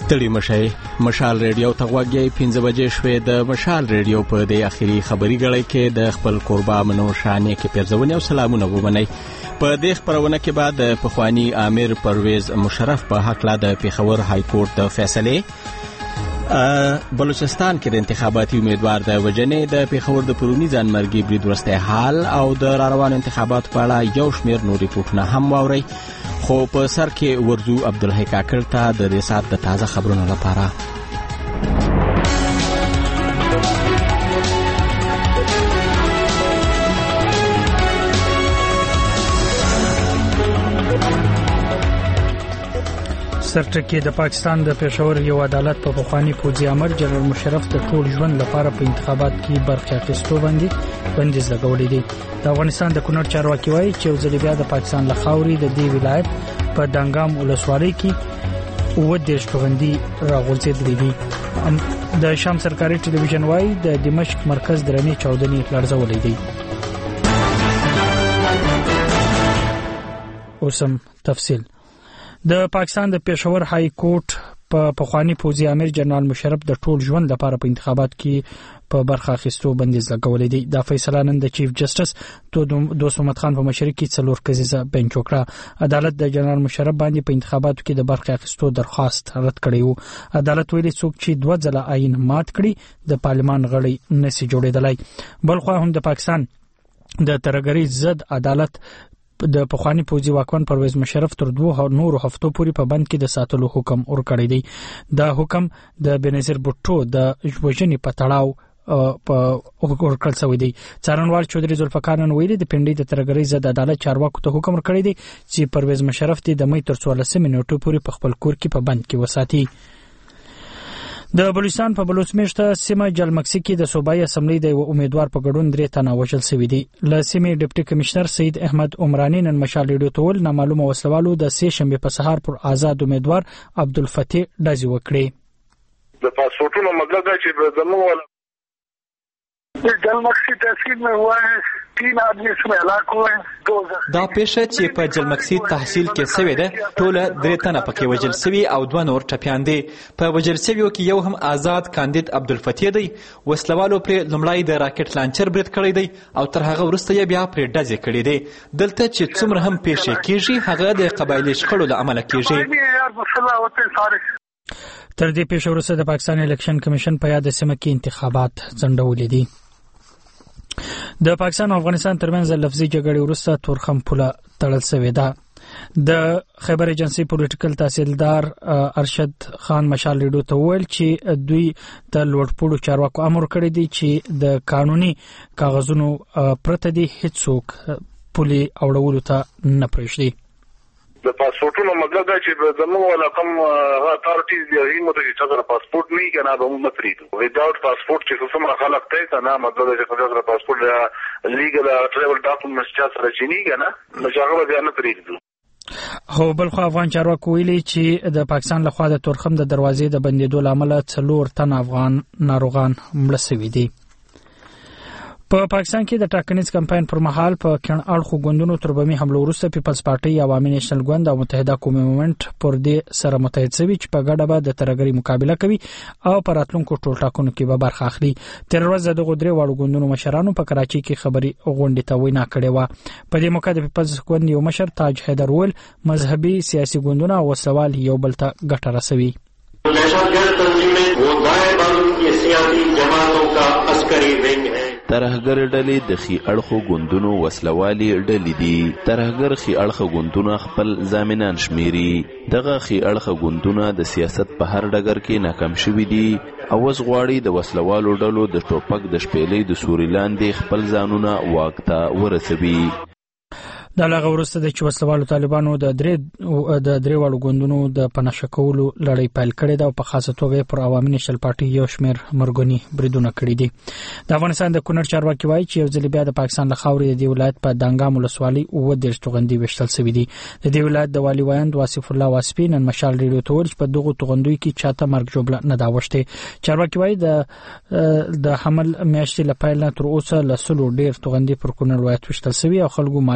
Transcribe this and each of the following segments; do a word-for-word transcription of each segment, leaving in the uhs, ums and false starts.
ستړي مشي مشال ریډیو ته غوږی پنځه بجې شوې د مشال ریډیو په دې اخیری خبري غړي کې د خپل قربا منو شانې کې پیرزونی او سلامونه ومني. په دې خبرونه کې بعد پخوانی امیر پرویز مشرف په حق لا د پیښور های کورټ د فیصله بلوچستان کې د انتخاباتي امیدوار د وجنې د پیښور د پرونی ځانمرګي برید ورسته حال او د روان انتخابات په اړه یو شمېر نور ریپورتونه هم واوري. خو په سر کې ورزو عبدالحی کاکړ ته د ریاست د تازه خبرونو لپاره سرټکی د پاکستان د پېښور یو عدالت په پخوانی پوځي امر جنرال مشرف د ټول ژوند لپاره په انتخابات کې برخه اخیستو باندې بندیز لګولې دي. د افغانستان د کونړ چارواکي وایي چې ځل بیا د پاکستان لخاوري د دې ولایت په دانګام ولسوالۍ کې و د شتوغندي راغورځېدلې دي. د شام سرکاري ټلویزیون وایي د دمشق مرکز درنې چاودنې لړزولې دي. اوسم تفصیل. د پاکستان د پېښور های کورټ په پخوانی پوځي امیر جنرال مشرف د ټول ژوند لپاره په انتخابات کې په برخه اخیستو بندیز لګولې دي. دا فیصله نن د چیف جسټس دوست محمد خان په مشرۍ کې څلور کسیزه بنچ وکړه. عدالت د جنرال مشرف باندې په انتخاباتو کې د برخه اخیستو درخواست رد کړی و. عدالت ویلي څوک چې دوه ځله آئین مات کړي د پارلمان غړي نشي جوړېدلای. بلخو هم د پاکستان د ترګری ضد عدالت د پخوانی پوځي واکمن پرویز مشرف تر دوه نورو هفتو پورې په بند کې د ساتلو حکم ورکړی دی. دا حکم د بنظیر بوټو د وژنې په تړاو په ورکړل شوی دی. څارنوال چودري ذوالفقار نن ویلي د پنډۍ د ترګری ضد عدالت چارواکو ته حکم ورکړی دی چې پرویز مشرف د مې تر څوارلسمې نیټې پورې په خپل کور کې په بند کې وساتي. د بلوچستان په بلوچ میشته سیمه جلمکسي کې د صوبایي اسمبلی د امیدوار په ګډون درې تنه وژل شوي دي. له سیمې ډیپټي کمشنر سید احمد عمرانی نن مشال ریډیو ته ول نامعلومه وسلوالو د سې شنبه په سهار پر آزاد امیدوار عبدالفتیح ډزي وکړي. د پاسپورتونو مطلب دا چې زموږ ول جلمکسي تحصیل میں ہوا ہے تین آدمی اس میں ہلاک ہوئے ہیں. دا پیښه چې په جلمکسي تحصیل کې سوي ده ټوله درې تنه پکې وژل شوي او دوه نور ټپیان دي. په وژل شویو کې یو هم آزاد کاندید عبدالفتیح دی. وسلوالو پر لومړی د راکټ لانچر برید کړی دی او تر هغه وروسته یې بیا پر ډزې کړې دي. دلته چې څومره هم پیښې کیږي هغه د قبایلي شخړو له امله کیږي. تر دې پیښې وروسته د پاکستان الیکشن کمیشن په یاد سیمه کې انتخابات ځنډولې دي. د پاکستان او افغانستان ترمنځ لفظي جګړې وروسته تورخم پوله تړل شوې ده. د خیبر ایجنسی پولیټیکل تحصیلدار ارشد خان مشال ریډیو ته ویل چې دوی د لوړپوړو چارواکو امر کړی دی چې د قانوني کاغذونو پرته دي هیڅوک پولي اوړولو ته نه پرېږدي. د پاسپورتونو مطلب دا چې زموږ ولا کوم اتارټیز دی هغه مته چې تاسو پاسپورت نه کنه به موږ پریږدو. وداوت پاسپورت چې څومره خلک ته کنه مطلب چې تاسو پاسپورت لیګل ټریول ډاکومنټس چې سره چینی کنه نو هغه به نه پریږدو. هو بلخو افغان چارواکو ویلي چې د پاکستان لخوا د تورخم د دروازې د بندیدو لامل څلور تن افغان ناروغان مړه شوي دي. په پاکستان کې د ټاکنیز کمپاین پر مهال په کڼ اړخو ګوندونو تر بمي حمله وروسته پیپلز پارټي عوامي نېشنل ګوند او متحده قومي موومنت پر دې سره متحد شوي چې په ګډه به د ترګري مقابله کوي او پر راتلونکو ټولټاکنو کې به برخه اخلي. تر ورځ د غدري واړو ګوندونو مشرانو په کراچي کې خبري غونډې ته وینا کړې و. په دې موقع د پیپلز ګوند یو مشر تاج حیدر ول مذهبي سیاسي ګوندونه او سوال یو بل ته ګټه رسوي. ترهګر ډلې د خي اړخو ګوندونو وسلوالي ډلې دي. ترهګر خي اړخ ګوندونه خپل ضامنان شمیري. دغه خي اړخ ګوندونه د سیاست په هر ډګر کې ناکام شوي دي او اوس غواړي د وسلوالو ډلو د ټوپک د شپېلې د سوري لاندې خپل ځانونه واک ته ورسوي. د لغه وروسته د وسلوالو طالبانو د درې د درې واړو ګوندونو د پناه کولو لړۍ پیل کړې ده او په خاصه توګه پر عوامي نېشنل پارټي یو شمېر مرګونی بریدونه کړي دي. د افغانستان د کونړ چارواکي وایي چې یو ځل بیا د پاکستان له خاورې د دې ولایت په دانګام ولسوالۍ اووه دېرش توغندي ویشتل شوي دي. د دې ولایت د والي وایند واصف الله واسپي نن مشال ریډیو ته ویل چې په دغو توغندیو کې چاته مرګ ژوبله نه ده اوښتې. چارواکي وایي د د حمل میاشتې له پیل نه تر اوسه له سلو ډېر توغندي پر کونړ ولایت ویشتل شوي او خلکو مالي او ځاني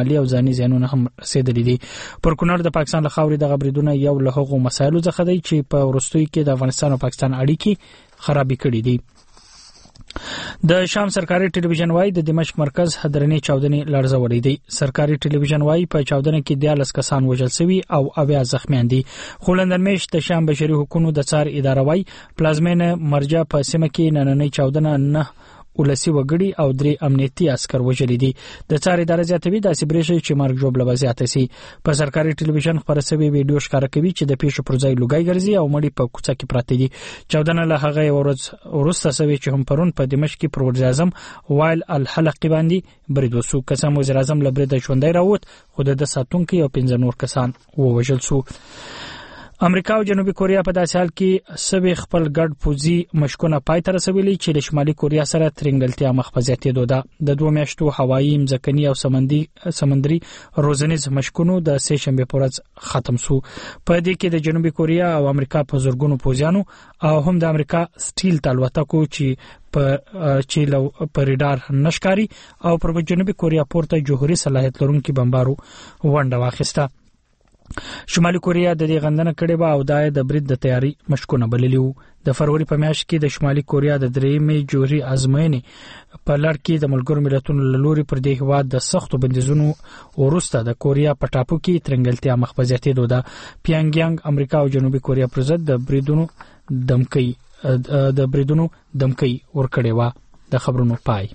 انساني زیانونه هم رسیدلي دي. پر کونړ د پاکستان له خاورې دغه بریدونه یو له هغو مسایلو څخه دی چې په وروستیو کې د افغانستان او پاکستان اړیکې خرابې کړي دي. د شام سرکاري ټلویزیون وايي د دمشق مرکز حضرنې چاودنې لړزولې دي. سرکاري ټلویزیون وايي په چاودنه کې دیارلس کسان وژل شوي او اویا زخمیان دي. خو لندن میشت د شام بشري حقوقو د څار اداره وايي پلازمینه مرجع په سیمه کې نننۍ چاودنه نه ولسی وګړي او درې امنیتي عسكر وژل دي. د څار اداره زیاتوي د سیبریشي چې مرګ جوړ لوازیات سي. په سرکاري ټلویزیون خبري سوي ویډیو ښکاره کوي چې د پیښو پر ځای لوګي ګرځي او مړي په کوڅه کې پراته دي. چاودنه له هغه ورځ ورسته سوي چې هم پرون په دمشق کې پر وزیر اعظم وائل الحلقي باندې برید وسو. قسم وزیر اعظم لبرید ژوندۍ راووت خو د ساتونکو او پنځه نور کسان ووژل شو. امریکا او جنوبي کوریا په داسې حال کې سوي خپل ګډ پوزي مشکونه پای ته رسولي چې د شمالي کوریا سره ترنګلتیا مخ په زیاتېدو ده. د دوه میاشتو هوایي مځکني او سمندري سمندري روزنیز مشکونو د سه شنبه پر ورځ ختم شو. په دې کې د جنوبي کوریا او امریکا په زورګونو پوزیانو او هم د امریکا سټیل تلوتکو چې په چیلو پر ریډار نشکاري او پر جنوبي کوریا پورته جوهري صلاحیت لرونکي بمبارو ونډه واخیسته. شمالي کوریا د دې غندنه کړې و او د برید د تیاری مشکونه بللی وو. د فروری په میاشت کې د شمالي کوریا د درېمې جوهري ازموینې په لړ کې د ملګرو ملتونو له لوري پر دې هیواد د سختو بندیزونو وروسته د کوریا په ټاپو کې ترنګلتیا مخ په زیاتېدو ده. پیانګ یانګ امریکا او جنوبي کوریا پر ضد د بریدونو دمکۍ د بریدونو دمکۍ ورکړې و. د خبرونو پای.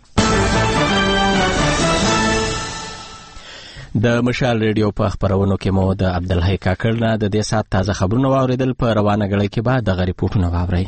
د مشال ریډیو په خبرونو کې مو د عبدالحی کاکړ نه د دې سات تازه خبرونه واوریدل. په روانه غړي کې بعد د غریپورتونه واوري.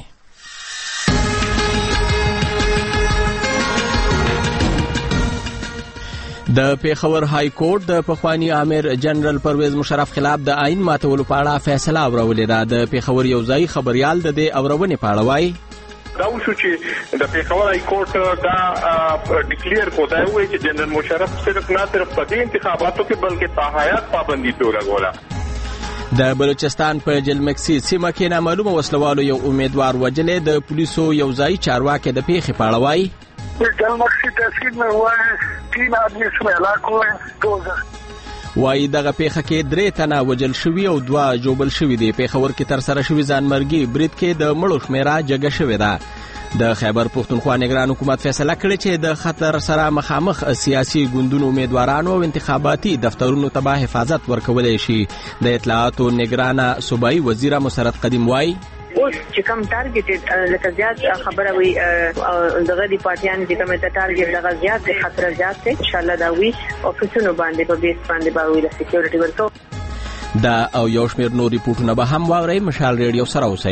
د پیښور های کورټ د پخوانی امیر جنرال پرویز مشرف خلاف د آئین ماتولو په اړه فیصله اورولې ده. د پیښور یو ځای خبريال د دې اورونې په اړه وایي دا وشو چې د پیښور های کورټ دا ډیکلیئر کو دا وایي چې جنرال مشرف صرف نه صرف په دې انتخاباتو کې بلکې په حیات پابندي توګه لګوله. د بلوچستان په جلمکسي سیمه کې نامعلومه وسلوالو یو امیدوار وجلې. د پولیسو یو ځای چارواکي د پیښې په اړه وایي جلمکسي تحصیل میں ہوا ہے تین آدمی اس میں ہلاک ہوئے ہیں دو وایي دغه پیښه کې درې تنه وجل شوي او دوه جوبل شوي دي. پیښور کې تر سره شوي ځانمرګي برید کې د مړو شمیره جګه شوې ده. د خیبر پښتونخوا نگران حکومت فیصله کړې چې د خطر سره مخامخ سیاسي ګوندونو امیدوارانو او انتخاباتي دفترونو ته به حفاظت ورکولای شي. د اطلاعاتو نگرانه صوبایي وزیره مسرت قدیم وایي اوس چې کوم ټارګټ لکه زیات خبره وي دغه دی پارټیان چې کوم ته ټارګټ دغه زیات د خطر زیات دی. ان شاء الله دا وی افیسونو باندې په بیس باندې باوي د سکیورټي ورته دا او یو شمېر نور ریپورتونه به هم واورئ. مشال ریډیو سره اوسئ.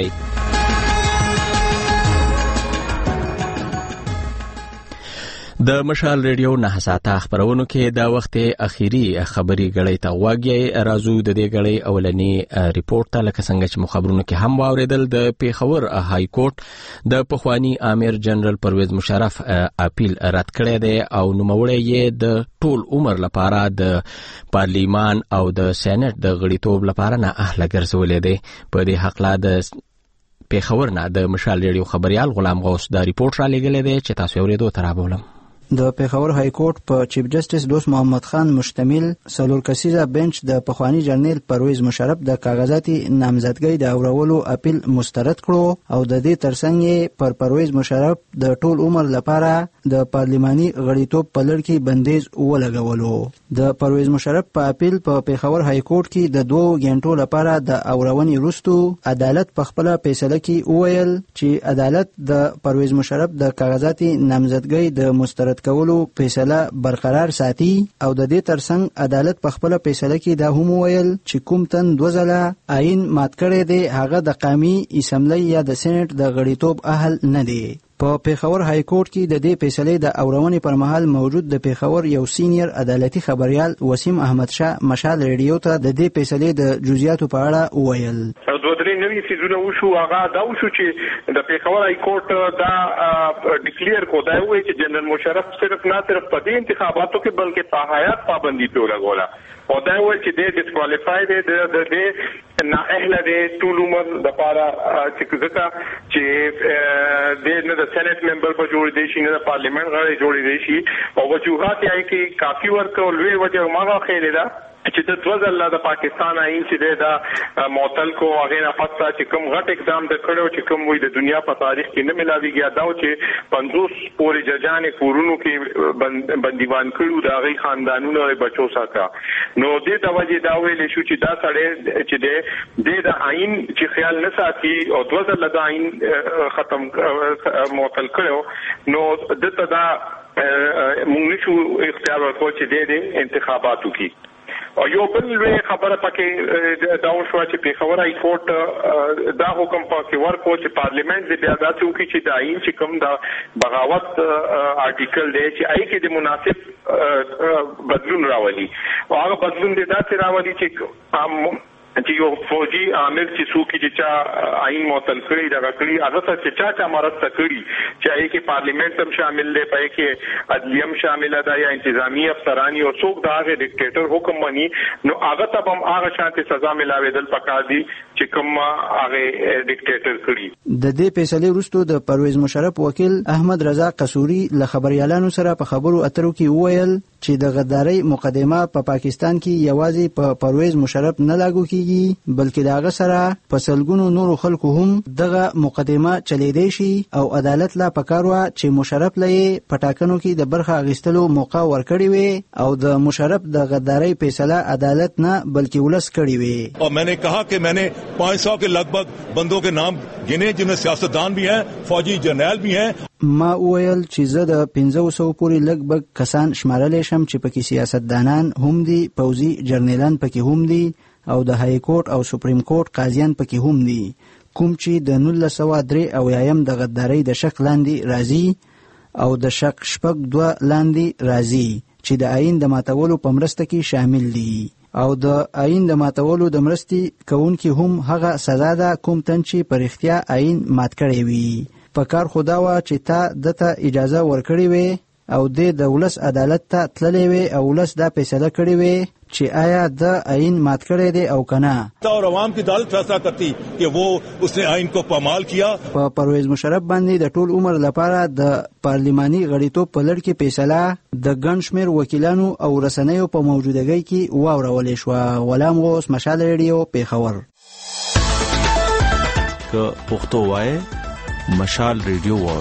د مشال ریډیو نه ساته خبرونو کې د وخت اخیری خبري غړې ته واګي رازو د دې غړې اولنی ریپورت ته لکه څنګه چې مخابرونو کې هم واوریدل. د پیښور های کورټ د پخوانی امیر جنرال پرویز مشرف اپیل رد کړی دی او نوموړی یې د ټول عمر لپاره د پارلیمان او د سېنات د غړیتوب لپاره نه اهل ګرځولې دی. په دې حق لا د پیښور نه د مشال ریډیو خبريال غلام غوث دا ریپورت را لګلې دی چې تاسو اوریدو ترابولم. د پیښور های کورټ په چیف جسټس دوست محمد خان مشتمل څلور کسیزه بنچ د پخوانی جنرال پرویز مشرف د کاغذاتي نامزدګۍ د اورولو اپیل مسترد کړو او د دې ترڅنګ پر پرویز مشرف د ټول عمر لپاره د پارلماني غړیتوب په لړ کې بندیز ولګولو. د پرویز مشرف په اپیل په پیښور های کورټ کې د دوه غنټو لپاره د اورونې وروسته عدالت په خپل فیصله کې وویل چې عدالت د پرویز مشرف د کاغذاتي نامزدګۍ د مسترد کولو فیصله برقرار ساتي او د دې ترڅنګ عدالت په خپل فیصله کې دا هم ویل چې کوم تن دوه ځله آئین مات کړی دی هغه د قومي اسمبلی یا د سېنات د غړیتوب اهل نه دی. په پیښور های کورټ کې د دې فیصلې د اورونې پر مهال موجود د پیښور یو سینیر عدالتي خبريال وسیم احمد شاه مشال ریډیو ته د دې فیصلې د جزئیاتو په اړه وویل. دوه درې نوي سیزونه وشو هغه دا وشو چې د پیښور های کورټ دا ډیکلیئر کو دا وایي چې جنرال مشرف صرف نه صرف په دې انتخاباتو کې بلکې په حیات پابندي توګه لګوله. او دا وایي چې د ډیسکوالیفای دی د د نه اهل دی ټول عمر د لپاره چې ځکه چې د نه د سېنات ممبر په جوړ دی شي نه د پارلیمنت غړي جوړ دی شي او وجوهات یې کې کافي ورکول وی وجه ماغه خېل ده چې د دوه ځله د پاکستان آئین چې دا معطل کو هغه نه پاتہ چې کوم غټ اقدام د کړو چې کوم وي د دنیا په تاریخ کې نه ملاويږي دا چې پنځوس پورې ججانې کورونو کې بندیوان کړو د هغه خاندانونو او بچو ساکا نو د توجه دا ویل شو چې دا سړی چې د د آئین چې خیال نه ساتي او دوه ځله د آئین ختم معطل کړو نو دته دا موږ نشو اختیار ورکو چې د انتخاباتو کې او یو بل خبره پکې دا وشو چې پیښور هاي کورټ دا حکم پکې ورکو چې پارلیمنت دې بیا داسې وکړي چې د آئین چې کوم دا بغاوت آرټیکل دی چې آی کې د مناسب بدلون راولي او هغه بدلون دې داسې راولي چې چې یو فوجي عامل چې څوک چې چا آئین معطل کړی دا کړی هغه څه چې چا چا مرسته کړی چې آی کې پارلیمنت هم شامل دی پای کې عدلیه هم شامل ده یا انتظامی افسرانی او څوک دا هغه ډیکټیټر حکم مني نو هغه ته هم هغه شانتي سزا ملاویدل پکار دي چې کوم هغه ډیکټیټر کړی د دې فیصله وروسته د پرویز مشرف وکیل احمد رضا قصوري له خبريالانو سره په خبرو اترو کې وویل چې د غدارۍ مقدمه په پا پاکستان کې یوازې په پا پرویز مشرف نه لاګو کیږي بلکې داغه سره په سلګونو نورو خلکو هم دغه مقدمه چلیدای شي او عدالت لا پکاروا چې مشرف لې پټاکنو کې د برخه اغستلو موقع ورکړی وي او د مشرف د غدارۍ فیصله عدالت نه بلکې ولس کړی وي اور میں نے کہا کہ میں نے پانچ سو کے لگ بھگ بندوں کے نام گنے جن میں سیاستدان بھی ہیں فوجی جرنیل بھی ہیں ما ویل چې زه د پنځه سوه پورې لږ بګ کسان شمارلی شم چې پکې سیاستدانان هم دي پوځي جرنیلان پکې هم دي او د های کورټ او سپریم کورټ قاضیان پکې هم دي کوم چې د نولس سوه درې اویایم د غدارۍ د شک لاندې راځي او د شک شپږ دوه لاندې راځي چې د آئین د ماتولو په مرسته کې شامل دي او د آئین د ماتولو د مرستې کوونکي هم هغه سزا ده کوم تن چې په رښتیا آئین مات کړی وي په کار خدا وا چې تا دته اجازه ورکړی وي او د دولت عدالت ته تللی وي او ولس دا فیصله کړی وي چې آیا د آئین مات کړی دی او کنه اور عوام کی عدالت فیصلہ کرتی کہ وہ اس نے آئین کو پامال کیا په پرویز مشرف باندې د ټول عمر لپاره د پارلیماني غړیتوب په لړ کې فیصله د ګڼ شمېر وکیلانو او رسنیو په موجودګۍ کې واورولې شوه غلام غوث مشال ریډیو پیښور که پښتو وایي مشال ریډیو وار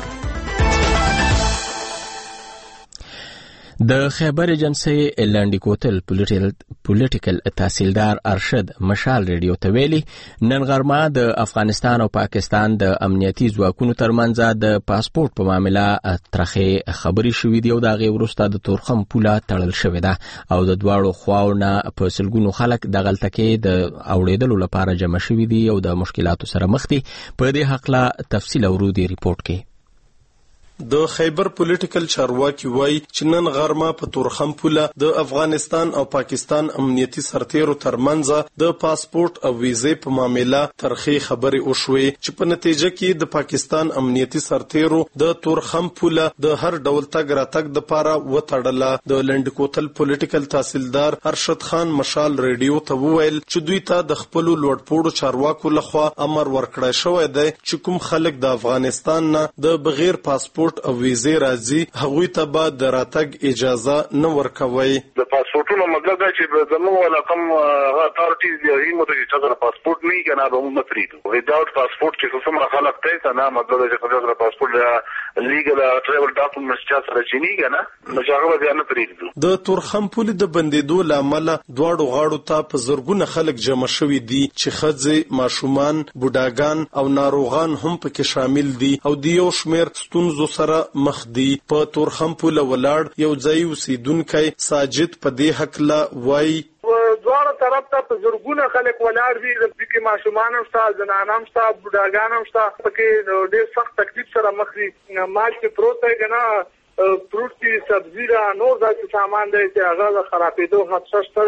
د خیبر ایجنسی لاندې کوتل پولیټیکل تحصیلدار ارشد مشال ریډیو ته ویلي نن غرمه د افغانستان او پاکستان د امنیتي ځواکونو ترمنځ د پاسپورت په معاملې ترخې خبرې شوې دي او د هغې وروسته د تورخم پوله تړل شوې ده او د دواړو خواو نه په سلګونو خلک د غلطه کې د اوړېدلو لپاره جمع شوي دي او د مشکلاتو سره مخ دي په دې هکله تفصیل اورو دی ریپورت کې د خیبر پولیټیکل چارواکي وایي چې نن غرمه په تورخم پوله د افغانستان او پاکستان امنیتي سرتیرو ترمنځ د پاسپورت او ویزې په معاملې ترخې خبرې وشوې چې په نتیجه کې د پاکستان امنیتي سرتیرو د تورخم پوله د هر ډول تګ راتګ لپاره وتړله د لاندې کوتل پولیټیکل تحصیلدار ارشد خان مشال ریډیو ته وویل چې دوی ته د خپل لوړپوړو چارواکو لخوا امر ورکړی شوی دی چې کوم خلک د افغانستان نه د بغیر پاسپورت او ویزې راځي هغوی ته به د راتګ اجازه نه ورکوي د پاسپورتونو مطلب دا چې زموږ ولا کوم اتارټیز دی هغه مته چې څنګه پاسپورت نه کنه به موږ پریدو وداوت پاسپورت چې څومره خلک ته کنه مطلب دا چې څنګه پاسپورت لیګل ټریول ډاکومنټس چې سره چینی کنه نو هغه به نه پریدو د تورخم پولې د بندیدو لامل دواړو غاړو ته په زرګونه خلک جمع شوي دي چې ښځې ماشومان بوډاګان او ناروغان هم پکې شامل دي او د یو شمېر ستونزو سره مخ دي په تورخم پوله ولاړ یو ځای اوسیدونکی ساجد په دې هکله وایي دواړه طرف ته په زرګونه خلک ولاړ دي چې ماشومان هم شته زنانه هم شته بوډاګان هم شته پکې ډېر سخت تکلیف سره مخ دي مال چې پروت دی کنه فروټ سبزی را نور داسې سامان دی چې هغه د خرابېدو خدشه شته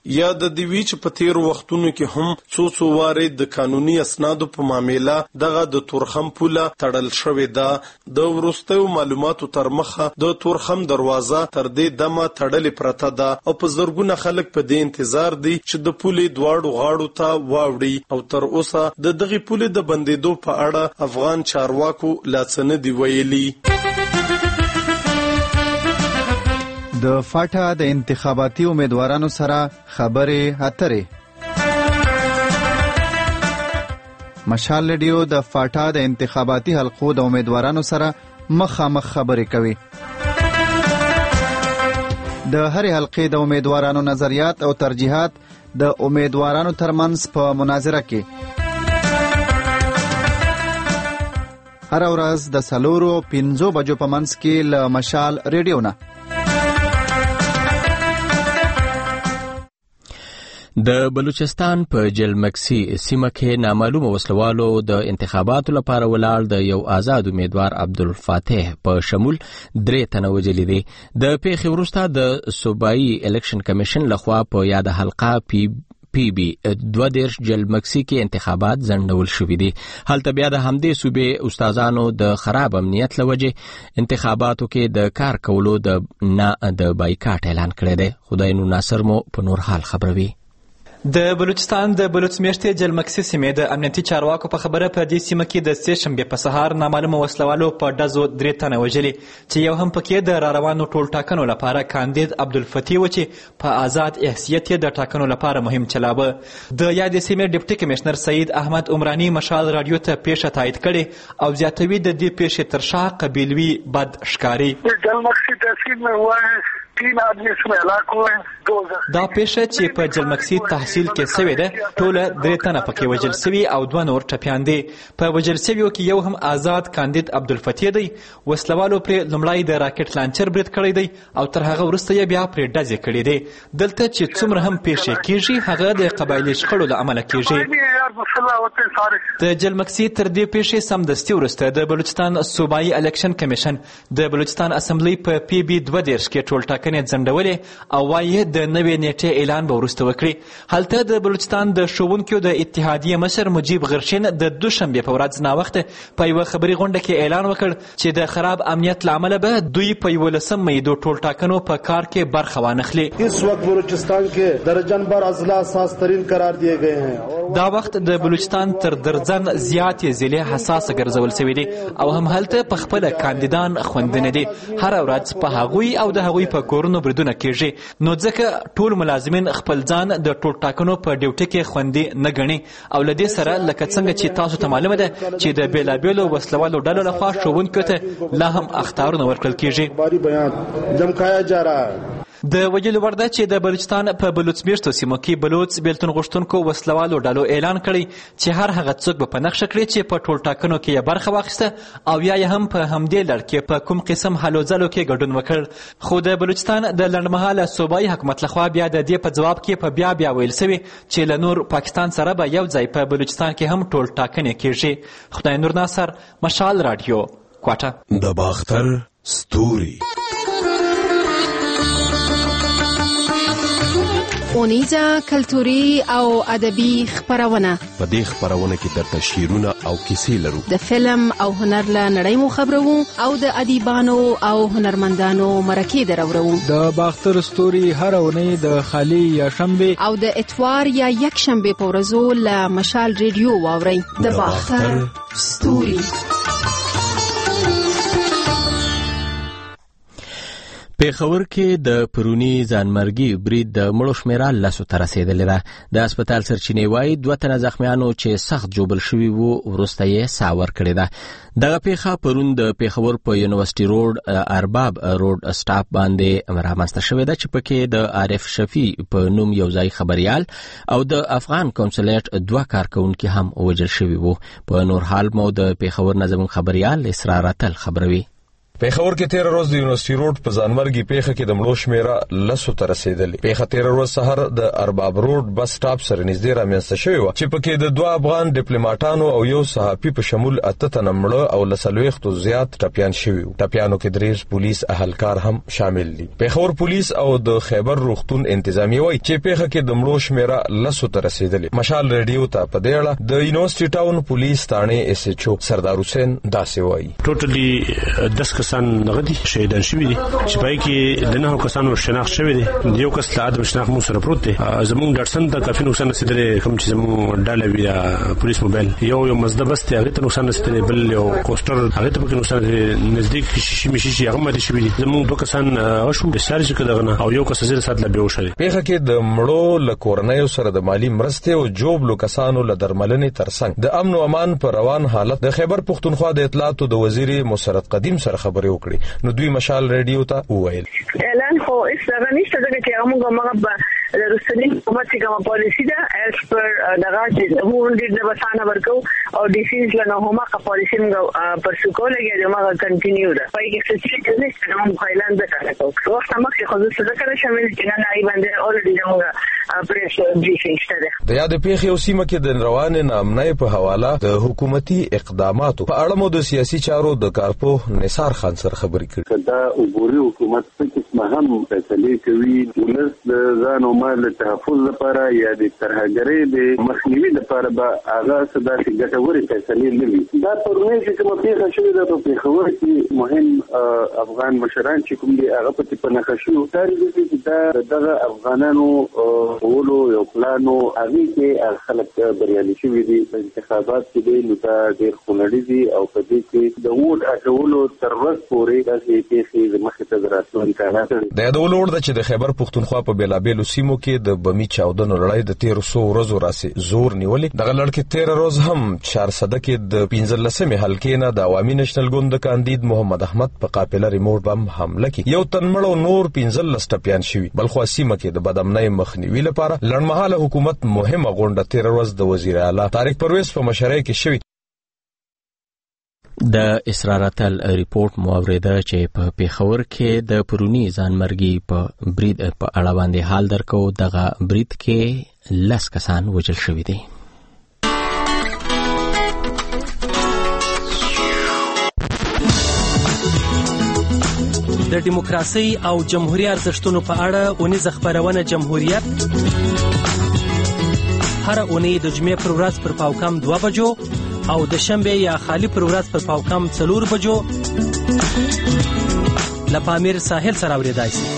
یا د دوی چې په تیر وختونو کې هم څو څو واره د قانوني اسنادو په معاملې دغه د تورخم پوله تړل شوې ده. د وروستیو معلوماتو تر مخه د تورخم دروازه تر دې دمه تړلې پرته ده او په زرګونه خلک په دې انتظار دي چې د پولې دواړو غاړو ته واوړي او تر اوسه د دغه پولې د بندیدو په اړه افغان چارواکو لا څه نه دی ویلي. د فاټا د انتخاباتي امیدوارانو سره خبرې اترې. مشال رادیو د فاټا د انتخاباتي حلقو د امیدوارانو سره مخامخ خبرې کوي. د هرې حلقې د امیدوارانو نظریات او ترجیحات د امیدوارانو ترمنځ په مناظره کې هر ورځ د څلورو پنځو بجو په منځ کې له مشال رادیو نه. د بلوچستان په جلمکسي سیمه کې نامعلومه وسلوالو د انتخاباتو لپاره ولاړ د یو آزاد امیدوار عبدالفاتح په شمول درې تنه وژلي دي. د پیښې وروسته د صوبایي الیکشن کمیشن لخوا په یاده حلقه پی پی بی دوه دېرش جلمکسي کې انتخابات ځنډول شوي دي. هلته بیا د همدې صوبې استادانو د خراب امنیت له وجې انتخاباتو کې د کار کولو د نه د بایکاټ اعلان کړی دی. خدای نور ناصر مو په نور حال خبروي. د بلوچستان د بلوچ میشتې جلمکسي سیمې د امنیتي چارواکو په خبره په دې سیمه کې د سې شنبې په سهار نامعلومه وسلوالو په ډزو درې تنه وژلي چې یو هم پکې د را روانو ټول ټاکنو لپاره کاندید عبدالفتي و چې په آزاد حیثیت یې د ټاکنو لپاره مهم چلاوه. د یادې سیمې ډیپټي کمشنر سعید احمد عمراني مشال رادیو ته پیښه تایید کړې او زیاتوي د دې پیښې تر شا قبیلوي بد ښکاري. جلمکسي تحصیل میں ہوا ہے تین آدمی اس میں ہلاک ہوئے ہیں. دا پیښه چې په جلمکسي تحصیل کې سوې ده ټوله درې تنه پکې وژل سوي او دوه نور ټپیان دي. په وژل سویو کې یو هم آزاد کاندید عبدالفتي دی. وسلوالو پرې لومړی د راکټ لانچر برید کړی دی او تر هغه وروسته یې بیا پرې ډزې کړې دي. دلته چې څومره هم پیښې کیږي هغه د قبایلي شخړو له امله کیږي. د جلمکسي تر دې پیښې سمدستي وروسته د بلوچستان صوبایي الیکشن کمیشن د بلوچستان اسمبلی په پی بی دوه دېرش کې ټول ټاکنې ځنډولې او وایي د نوې نیټې اعلان به وروسته وکړي. هلته د بلوچستان د ښوونکو د اتحادیې مشر مجیب غرشین د دوشنبې په ورځ ناوخته په یوه خبري غونډه کې اعلان وکړ چې د خراب امنیت له امله به دوی په یولسم مۍ د ټول ټاکنو په کار کې برخه وانخلي. اس وقت بلوچستان کې درجن بر اضلاع حساس ترین قرار دیے گئے ہیں. دا وخت د بلوچستان تر درجن زیاتې ضلع حساسه ګرځول شوي دي او هم هلته په خپله کاندیدان خوندنه دي. هره ورځ په هغوی او د هغوی په کورونو بریدونه کیږي. نو ځکه ټول ملازمین خپل ځان د ټول ټاکنو په ډیوټي کې خوندي نه ګڼي او له دې سره لکه څنګه چې تاسو ته معلومه ده چې د بیلابیلو وسلوالو ډلو لخوا ښوونکو ته لا هم اخطارونه ورکړل کیږي. د ویلو وړ ده چې د بلوچستان په بلوڅ میشتو سیمو کې بلوڅ بیلتون غوښتونکو وسلوالو ډلو اعلان کړی چې هر هغه څوک به په نښه کړي چې په ټول ټاکنو کې یې برخه واخیسته او یا یې هم په همدې لړ کې په کوم قسم هلو ځلو کې ګډون وکړ. خو د بلوچستان د لنډمهاله صوبایي حکومت لخوا بیا د دې په جواب کې په بیا بیا ویل شوي چې له نور پاکستان سره به یو ځای په بلوچستان کې هم ټول ټاکنې کیږي. خدای نور ناصر، مشال رادیو، کوټه. د باختر ستوري اونیزه کلتوري او ادبي خبرونه. په دې خبرونه کې درته شعرونه او کیسې لرو. د فلم او هنر له نړۍ مو خبرو او د ادیبانو او هنرمندانو مرکې درورو. د باختر ستوري هر اونۍ د خالی یا شنبه او د اتوار یا یک شنبه په ورځو له مشال رادیو واوري. د باختر ستوري. پیښور کې د پرونی ځانمرګي برید د مړو شمیره لسو ته رسېدلې ده. د هسپتال سرچینې وایي دوه تنه زخمیانو چې سخت ژوبل شوي وو وروسته یې ساه ورکړې ده. دغه پیښه پرون د پیښور په یونیورسټي روډ ارباب روډ سټاپ باندې رامنځته شوې ده چې پکې د عارف شفیع په نوم یو ځای خبریال او د افغان کونسلیټ دوه کارکونکي هم وژل شوي وو. په نور حال مو د پیښور نه زموږ خبریال اسرار اتل خبروي. پېښور کې تیر ورځ د یونیورسيټي روډ په ځانمرګي پیښه کې د مړو شمیره لسو ته رسیدلې. پیښه تیر ورځ سحر د ارباب روډ بس سټاپ سره نږدې رامنځته شوې و چې پکې د دوه افغان ډیپلوماټانو او یو صحافي په شمول اته تنه مړه او لسلويختو زیات ټپيان شوي وو. ټپيانو کې درې پولیس اهلکار هم شامل دي. پېښور پولیس او د خیبر روغتون انتظامیه وایي چې پیښه کې د مړو شمیره لسو ته رسیدلې. مشال ریډیو ته په دې اړه د یونیورسيټي ټاون پولیس ثانه اس ایچ او سردار حسین داسې وایي. ټوټلی دس کسان غدي شهیدان شوي دي چې پای کې د نه کسانو شناخت شوی دی. یو کس لا د شناخت مو سره پروت دی. زموږ ډاټسن ته کافي نقصان رسیدلی کوم چې زموږ ډاله وی پولیس موبایل یو یو مزده بس ته هغه ته نقصان رسیدلی بل یو کوستر هغه ته په نقصان نزدیک شي مشي شي هغه مری شوی دي. زموږ دوه کسان غشو د سارج کډغنه او یو کس زیر سات لا بیو شوی. پیښه کې د مړو لکورنۍ سره د مالی مرسته او جوب لو کسانو ل درملنې ترڅنګ د امن او امان پر روان حالت د خیبر پختونخوا د اطلاعات او د وزیر مسرت قدیم سره خبرې وکړي. نو دوی مشال ریډیو ته وویل اعلان خو استغه نشته دغه چې موږ موږ د رسنۍ حکومت څخه پالیسی ده اس پر دغه چې موږ د بسانه ورکو او ډیسیز له نومه کا پالیسی موږ پر شکو لګي د موږ کنټینیو ده. پای کې څه نشته نو موږ اعلان وکړو. خو وخت مخکې خو څه ذکر شامل چې نه ای باندې اوريدي موږ پریس بریفینګ شته. د یاد پیښې او سیمه کې د روان نامنۍ په حواله د حکومتي اقداماتو په اړه مو د سیاسي چارو د کارپوه نثار خان سره خبرې کړې. دا وګوري حکومت په کیسه هم فیصله کوي ولر د ځانو مال تحفظ لپاره یا د ترهګرۍ د مخنیوي لپاره به هغه صدا چې ګټوري فیصلې لوي. دا پرونه چې کوم پیښه شوې ده په پیښور کې مهم افغان مشران چې کوم دي هغه په تپنه خشو تاریخ چې دا دغه افغانانو ولو یو پلانو هغه کې خلک بریالي شوي دي په انتخابات کې دي نو دا ډېر خونړي دي او په دې کې د ووټ اچولو تر ورځ پورې داسې پیښې د مخې ته راتلو امکانات دي. د یادولو وړ ده چې د خیبر پختونخوا په بیلابیلو سیمو کې د بمی چاودنو لړۍ د تیر څو ورځو راسي زور نیولې. دغه لړ کې تیر ورځ هم چارسده کې د پنځلسمې حلقې نه د عوامي نېشنل ګوند د کاندید محمد احمد په قافله ریموټ بم حمله کې یو تن مړ او نور پنځلس ټپيان شوي. بلخو سیمه کې د بدامنۍ مخنیوي لپاره لړمحاله حکومت مهمه غونډه تیر ورځ د وزیر اعلی طارق پرویز په مشرۍ کې شوې. د اسراراتل ریپورت مو اوریده چې په پیښور کې د پرونی ځانمرګي په برید په اړه باندې حال درکو. دغه برید کې لس کسان وژل شوي دي. د دیموکراسي او جمهوریت ارزښتونو په اړه اونیزه خبرونه جمهوریت هر اونۍ د جمعې پر ورځ پر پاوکم دوه بجو او د شنبه یا خالی پر ورځ پر پاوکم څلور بجو لپامیر ساحل سره اوریدای شي.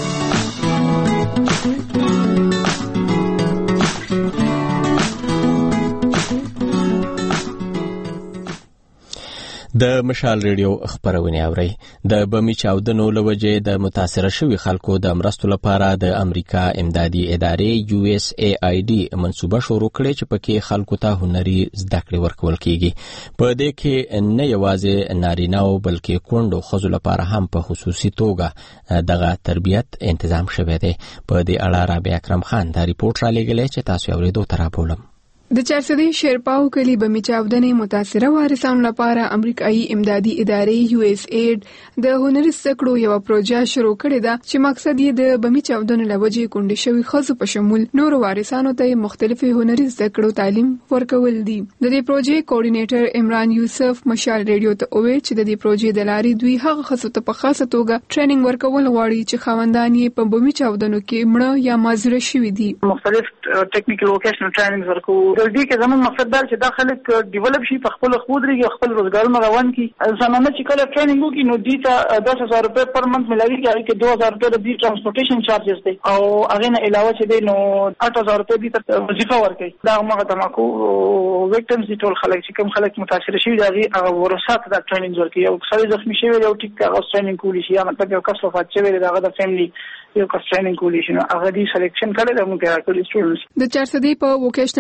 د مشال ریډیو خبرونه اوري. د بمی چاودنو لوجه د متاثر شوی خلکو د مرستو لپاره د امریکا امدادي ادارې یو اس ای آی ډي منصوبه شروع کړې چې پکې خلکو ته هنري زده کړې ورکول کیږي. په دې کې نه یوازې نارینه او بلکې کونډو خزو لپاره هم په خصوصي توګه دغه تربیت تنظیم شوی دی. په دې اړه رابعه اکرم خان دا ریپورت را لېږلی چې تاسو اوریدو ترابولم. د چارسدي شیرپاو کلی بمی چاودنې متاثره وارثانو لپاره امریکایي امدادي ادارې یو اس ایډ د هنري سکړو یو پروژه شروع کړې ده چې مقصد یې د بمی چاودنې لوجې کونډې شوی خزو په شمول نور وارثانو ته مختلفي هنري سکړو تعلیم ورکول دي. د دې پروژې کوارډینیټر عمران یوسف مشال ریډیو ته وویل چې د دې پروژې د لارې دوی هغه خزو ته په خاصه توګه ټریننګ ورکول غواړي چې خاوندان یې په بمی چاودنو کې مړه یا مازره شوي دي. مختلف ټیکنیکل ووکیشنل ټریننګز ورکو. د دې کې زموږ مقصد دا چې دا خلک ډیولپ شي په خپل خودري خپل روزګارونه روان کړي. انسانانه چې کله ټریننګ وکړي نو دې ته دس هزار روپۍ پر منث ملایي کې کې دوه هزار روپۍ د دې ټرانسپورټیشن چارجز دي او هغه نه علاوه چې دی نو اته هزار روپۍ دې ته وظیفه ورکړي. دا موږ تماکو وکټمز دي ټول خلک چې کوم خلک متاثر شوي دي هغه ورثات دا ټریننګ ورکړي. او څلور زخمی شوی دی او ټیک هغه ټریننګ کولی شي. مطلب یو کس وفات شوی دی هغه د فیملی یو کس ټریننګ کولی شي. هغه دې سلیکشن کړي د موږ راکړي سټوډنټس. د چارسدي په ووکیشنل سنټر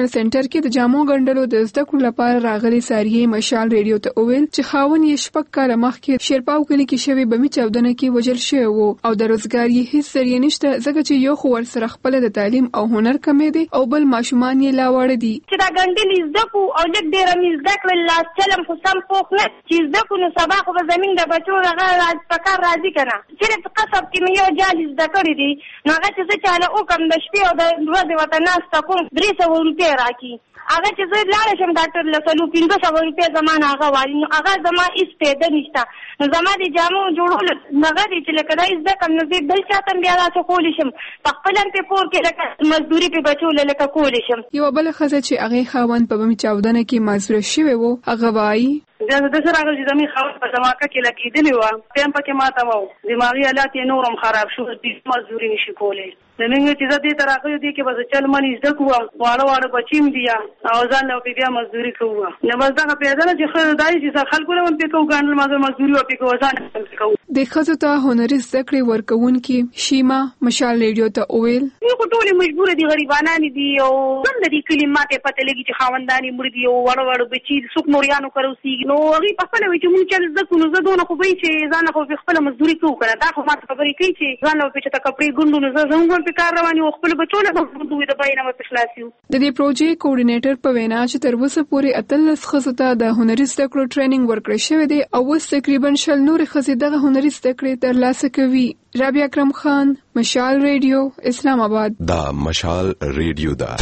کې د جامو ګنډلو د زده کړو لپاره راغلي ساریه مشال ریډیو ته وویل چې خاوند یې شپږ کاله مخکې شیرپاو کلي کې شوی بمي چاودنه کې وژل شوی وو او د روزګار یې هیڅ ذریعہ نشته ځکه چې یو خو ورسره خپل د تعلیم او هنر کمې دي او بل ماشومان یې لا وړ دي چې دا ګنډل زده کو او لږ ډېر مې زده کړل لاس چلم خو سم پوخ نه چې زده کو نو سبا خو به زمين د بچو هغه راز پکار راځي کنه چې په قصب کې مې یو جال زده کړی دي نو هغه چې څه چاله او کم د شپې او د ورځې وته ناست کوم درې سوه روپۍ راکړي هغه چې زه لاړ شم ډاکټر له سلو پنځه سوه روپۍ زمانه هغه وایي نو هغه زما هېڅ پیدا نشته نو زما د جامو جوړول هغه دی چې لکه دا زده کړم نو زه بل چاته هم بیا داسې کولی شم په خپل هم پې کور کې لکه مزدوري پې بچو له لکه کولی شم یوه بله ښځه چې هغې خاوند په بمي چاودنه کې معذوره شوی و هغه وایي بیا زه داسې راغلم چې زموږ خاوند په دماکه کې لګېدلې وه بیا هم پکې ماته و دماغي حالات یې نور هم خراب شو مزدوري نشي کولی زموږ چې زه دې ته راغلی دې کې به زه چل منې زده کړو واړه واړه بچي هم دي او ځان له پې بیا مزدوري کوو نو بس دغه پیدا نه چې ښه دا چې خلکو له هم پې کوو ګڼل مزه مزدوري به پې کوو ځان هم پې کوو د ښځو ته هنري زده کړې ورکوونکي شیما مشال ریډیو ته وویل دوی خو ټولې مجبوره دي غریبانان دي او هم د دې کلي ماته پته لګي چې خاوندان یې مړه دي او واړه واړه بچي څوک موریانو کره اوسېږي نو هغوی په خپله وایي چې مونږ چل زده کړو نو زه دونه خو به وایي چې ځان خو پې خپله مزدوري کوو که نه دا خو ماته خبرې کوي چې ځان له به پې چېرته کپړې ګنډو نو زه زموږ هم پې کار روان یو خپلو بچو له به دوی د بیې نه به پې خلاص یو د دې پروژې کوارډینیټر په وینا چې تر اوسه پورې اتلس ښځو ته د هنري زده کړو ټریننګ ورکړی شوی دی او اوس تقریبا شل نورې ښځې دغه هنري زده کړې ترلاسه کوي رابعه اکرم خان مشال ریډیو اسلام آباد دا مشال ریډیو دا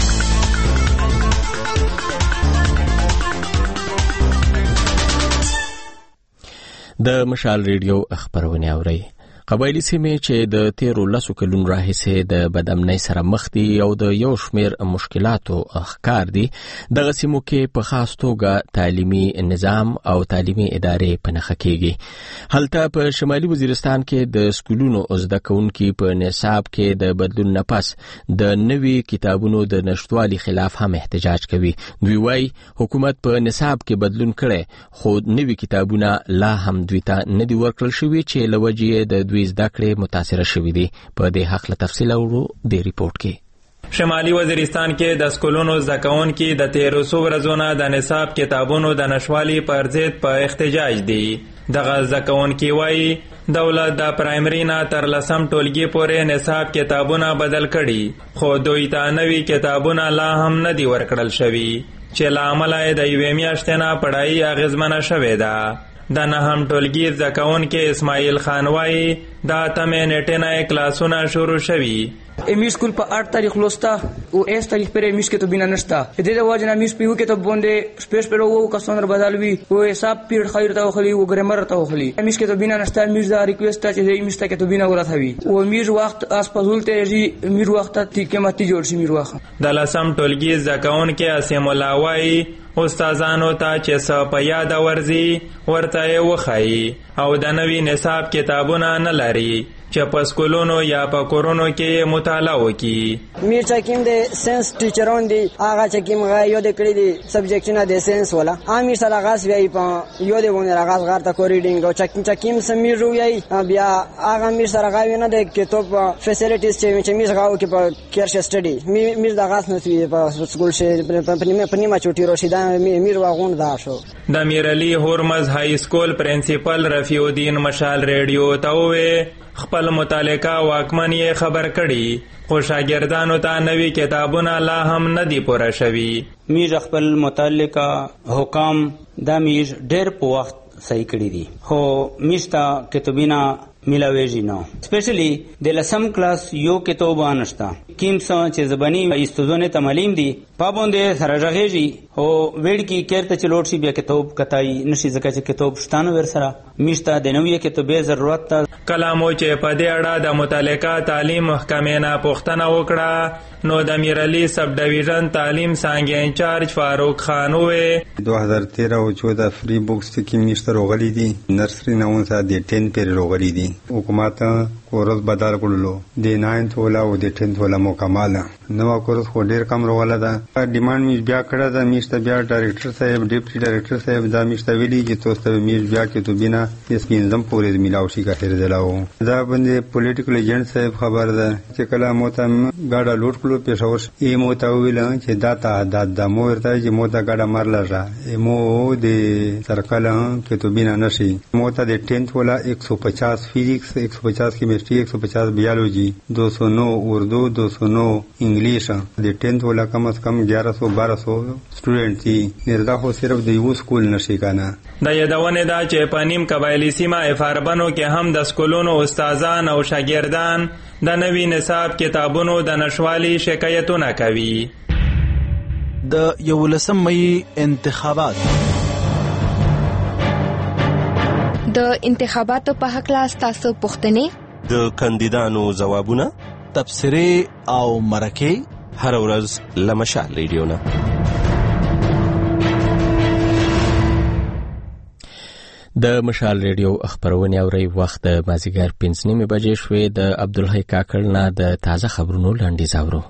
د مشال ریډیو خبرونه اوري قبایلی سیمې چې د تیرو لسو کلونو راهیسې د بدامنۍ سره مخ دي او د یو شمېر مشکلاتو ښکار دي دغه سیمو کې په خاص توګه تعلیمي نظام او تعلیمي ادارې په نښه کېږي هلته په شمالي وزیرستان کې د سکولونو زده کوونکي په نصاب کې د بدلون نه پس د نوي کتابونو د نشتوالي خلاف هم احتجاج کوي دوی وایي حکومت په نصاب کې بدلون کړی خو نوي کتابونه لا هم دوی ته نه دي ورکړل شوي چې له وجې د زده کړې متاثره شوې دي په دې حق له تفصیل اورو د ریپورت کې شمالي وزیرستان کې د سکولونو زده کوونکي د تیرو څو ورځو نه د نصاب کتابونو د نشوالي پر ضد په احتجاج دي دغه زده کوونکي وایي دولت د پرایمري نه تر لسم ټولګي پورې نصاب کتابونه بدل کړي خو دوی ته نوي کتابونه لا هم نه دي ورکړل شوي چې له امله یې د یوې میاشتې نه پړایي اغېزمنه شوې ده د نهم ټولګي زده کوونکی اسماعیل خان وایي د اتمې نیټې نه کلاسونه شروع شوي امی स्कूल पर आठ तारीख लोस्ता वो इस तारीख पर एमिस के तो बिना नस्ता इधर वाजना मिस पीहू के तो बोंदे स्पेस पर वो कस्टमर बदलवी वो हिसाब पीरियड खाई रहता खली वो ग्रामर रहता खली एमिस के तो बिना नस्ता मिस दा रिक्वेस्ट था जे एमिस के तो बिना वला थावी वो मिस वक्त आस पजुलते जी मिर वक्त ती के मती जोड़ सी मिर वक्त د لسم ټولګي زده کوونکی اسیم الله وایي استادانو ته چې څه په یاد ورځي ورته یې وښایي او د نوي نصاب کتابونه نه لري چې په سکولونو یا په کورونو کې مطالعه وکړي میر چې کوم د ساينس ټیچرون دي هغه چې کوم غایو د کړی دي سبجیکټونه د ساينس ولا امیر سره غاس وی په یو دی غونې راغاس غار ته کو ریډینګ او چې چې کوم سمیر وی بیا هغه میر سره غایو نه د کتاب فیسیلیټیز چې میر غاو کې په کیرش سټډي میر د غاس نه وی په سکول شه په نیمه چوټي روشیدا میر واغون دا شو د میر علي هورمز های سکول پرنسپل رفیع الدین مشال ریډیو ته وې خپل متعلقه واکمن یې خبر کړي خو شاګردانو ته نوي کتابونه لا هم نه دي پوره شوي میر خپل متعلقه حکام دا میر ډېر په وخت صحیح کړي دي خو میستا کتابونه ملاویږي نو سپیشلی د لسم کلاس یو کتاب انشتا کیم څه چې زبانی استودونه تعلیم دي پابوندې سره راغېږي او وړ کی کېرته چلوټ شي بیا کتاب کتای نشي ځکه چې کتاب شتانو ور سره میشته د نوې کتابه ضرورت ته کلامو چې په دې اړه د متعلقه تعلیم محکمې نه پوښتنه وکړه نو د میرعلی سب ډیویژن تعلیم څنګه انچارج فاروق خان وې دو هزار تیرہ او چودہ فری بوکس کې میشته روغلی دي نرسری نه ونسا د ټین پیر روغلی دي حکومت کورس بدل کړلو د ناینث ولا او د ټینث ولا مکمل نو کورس خو ډیر کم روواله ده ډیماند می بیا کړه ده میشته بیا ډایریکټر صاحب ډیپټي ډایریکټر صاحب دا میشته ویلي چې تاسو ته می بیا کې تو بنا اس پینځم پورې ملاو شي کا خیر دلاو دا باندې پولیټیکل ایجنټ صاحب خبر ده چې کله موته ګاډه لوټ کړو پېښور یې موته ویل چې دا تا د د مو ورته چې موته ګاډه مرلږه مو د سرکل کې تو بنا نشي موته د ټینث ولا ایک سو پچاس فزکس ایک سو پچاس کیمسٹری ایک سو پچاس بیولوجی دو سو نو اردو دو سو نو انګلیش د ټینث ولا کم از کم گیارہ سو بارہ سو سټوډنټ دي نردا خو صرف د یو سکول نشي کنه د یادونه دا چې په نیم قبایلی سیمه افاربنو کې هم د سکولونو استادان او شاګردان د نوي نصاب کتابونو د نشوالي شکایتونه کوي. د یولسم مې انتخابات د انتخاباتو په حق لا تاسو پوښتنې د کاندیدانو ځوابونه تبصرې او مرکې هر ورځ لمشال ریډیو نه. د مشال ریډیو خبرونه اوري وخت د مازیګر پنځه نیمه بجې شوې د عبدالحی کاکړ نه د تازه خبرونو لاندې زاورو.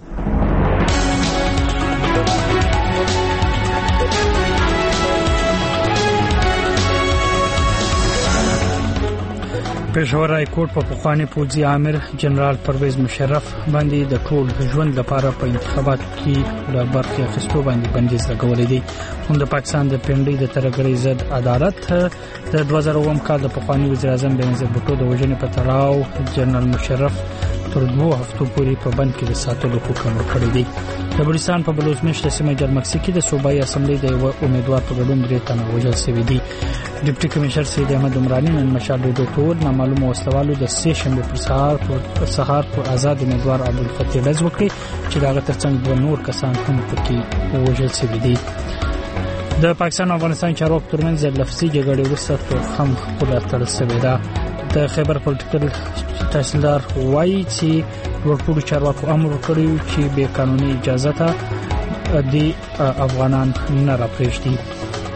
پېښور های کورټ په پخوانی پوځي امیر جنرال پرویز مشرف باندې د ټول ژوند لپاره په انتخاباتو کې د برخې اخیستو باندې بندیز لګولې دي. هم د پاکستان د پنډۍ د ترګرۍ ضد عدالت د دوه زره اووم کال د پخوانی وزیر اعظم بېنظیر بوټو د وژنې په تړاو جنرال مشرف تر دوه هفتو پورې په بند کې د ساتلو حکم ورکړی دی. د بلوچستان په بلوچمشت سیمه جرمکسي کې د صوبایي اسمبلی د یو امیدوار په ګډون درې تنه وژل شوي دي. ډیپټي کمشنر سید احمد عمرانی نن مشال ریډیو ټول نامعلومه وسلوالو د سې شنبه پر سهار پر سهار پر آزاد امیدوار عبدالفتاح ډز وکړي چې داغه ترڅنګ دوه نور کسان هم پکې وژل شوي دي. د پاکستان او افغانستان چارواکو ترمنځ د لفظي جګړې وروسته تورخم خپله تړل شوې ده. د خیبر پولیټیکل تحصیلدار وایي چې ورپوړو چارواکو امر وکړی چې بې قانوني اجازه ته د افغانان نه راپرېږدي.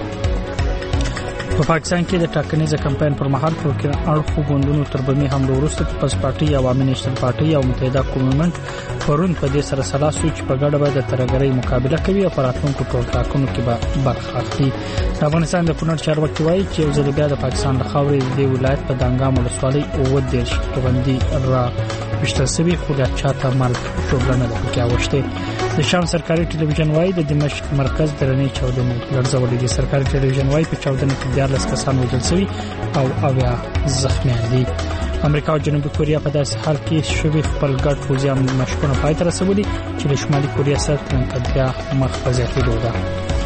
په پاکستان کې د ټاکنیز کمپاین پر مهال پر اړخو ګوندونو تر بمي حمله وروسته پیپلز پارټي، عوامي نیشنل پارټي او متحده کومنټ پرون په دې سره سلا سوچ په ګډه به د ترګرۍ مقابله کوي او پر راتلونکو ټول ټاکنو کې به برخه اخلي. د افغانستان د کونړ چارواکي وایي چې یو ځل بیا د پاکستان له خاورې د ولایت په دانګام ولسوالۍ اووه دېرش توغندي را ویشتل شوي، خو د چاته مرګ شوبله نه ده پکې اوښتې. د شام سرکاري ټلویزیون وایي د دمشق مرکز درنې چاودنې لړزولې دي. سرکاري ټلویزیون وایي په چاودنه کې دیارلس کسان وژل شوي او اویا زخمیان دي. امریکا او جنوبي کوریا په داسې حال کې شوي خپل ګډ پوځي مشقونه پای ته رسولي چې له شمالي کوریا سره تنکدیا مخ په زیاتېدو ده.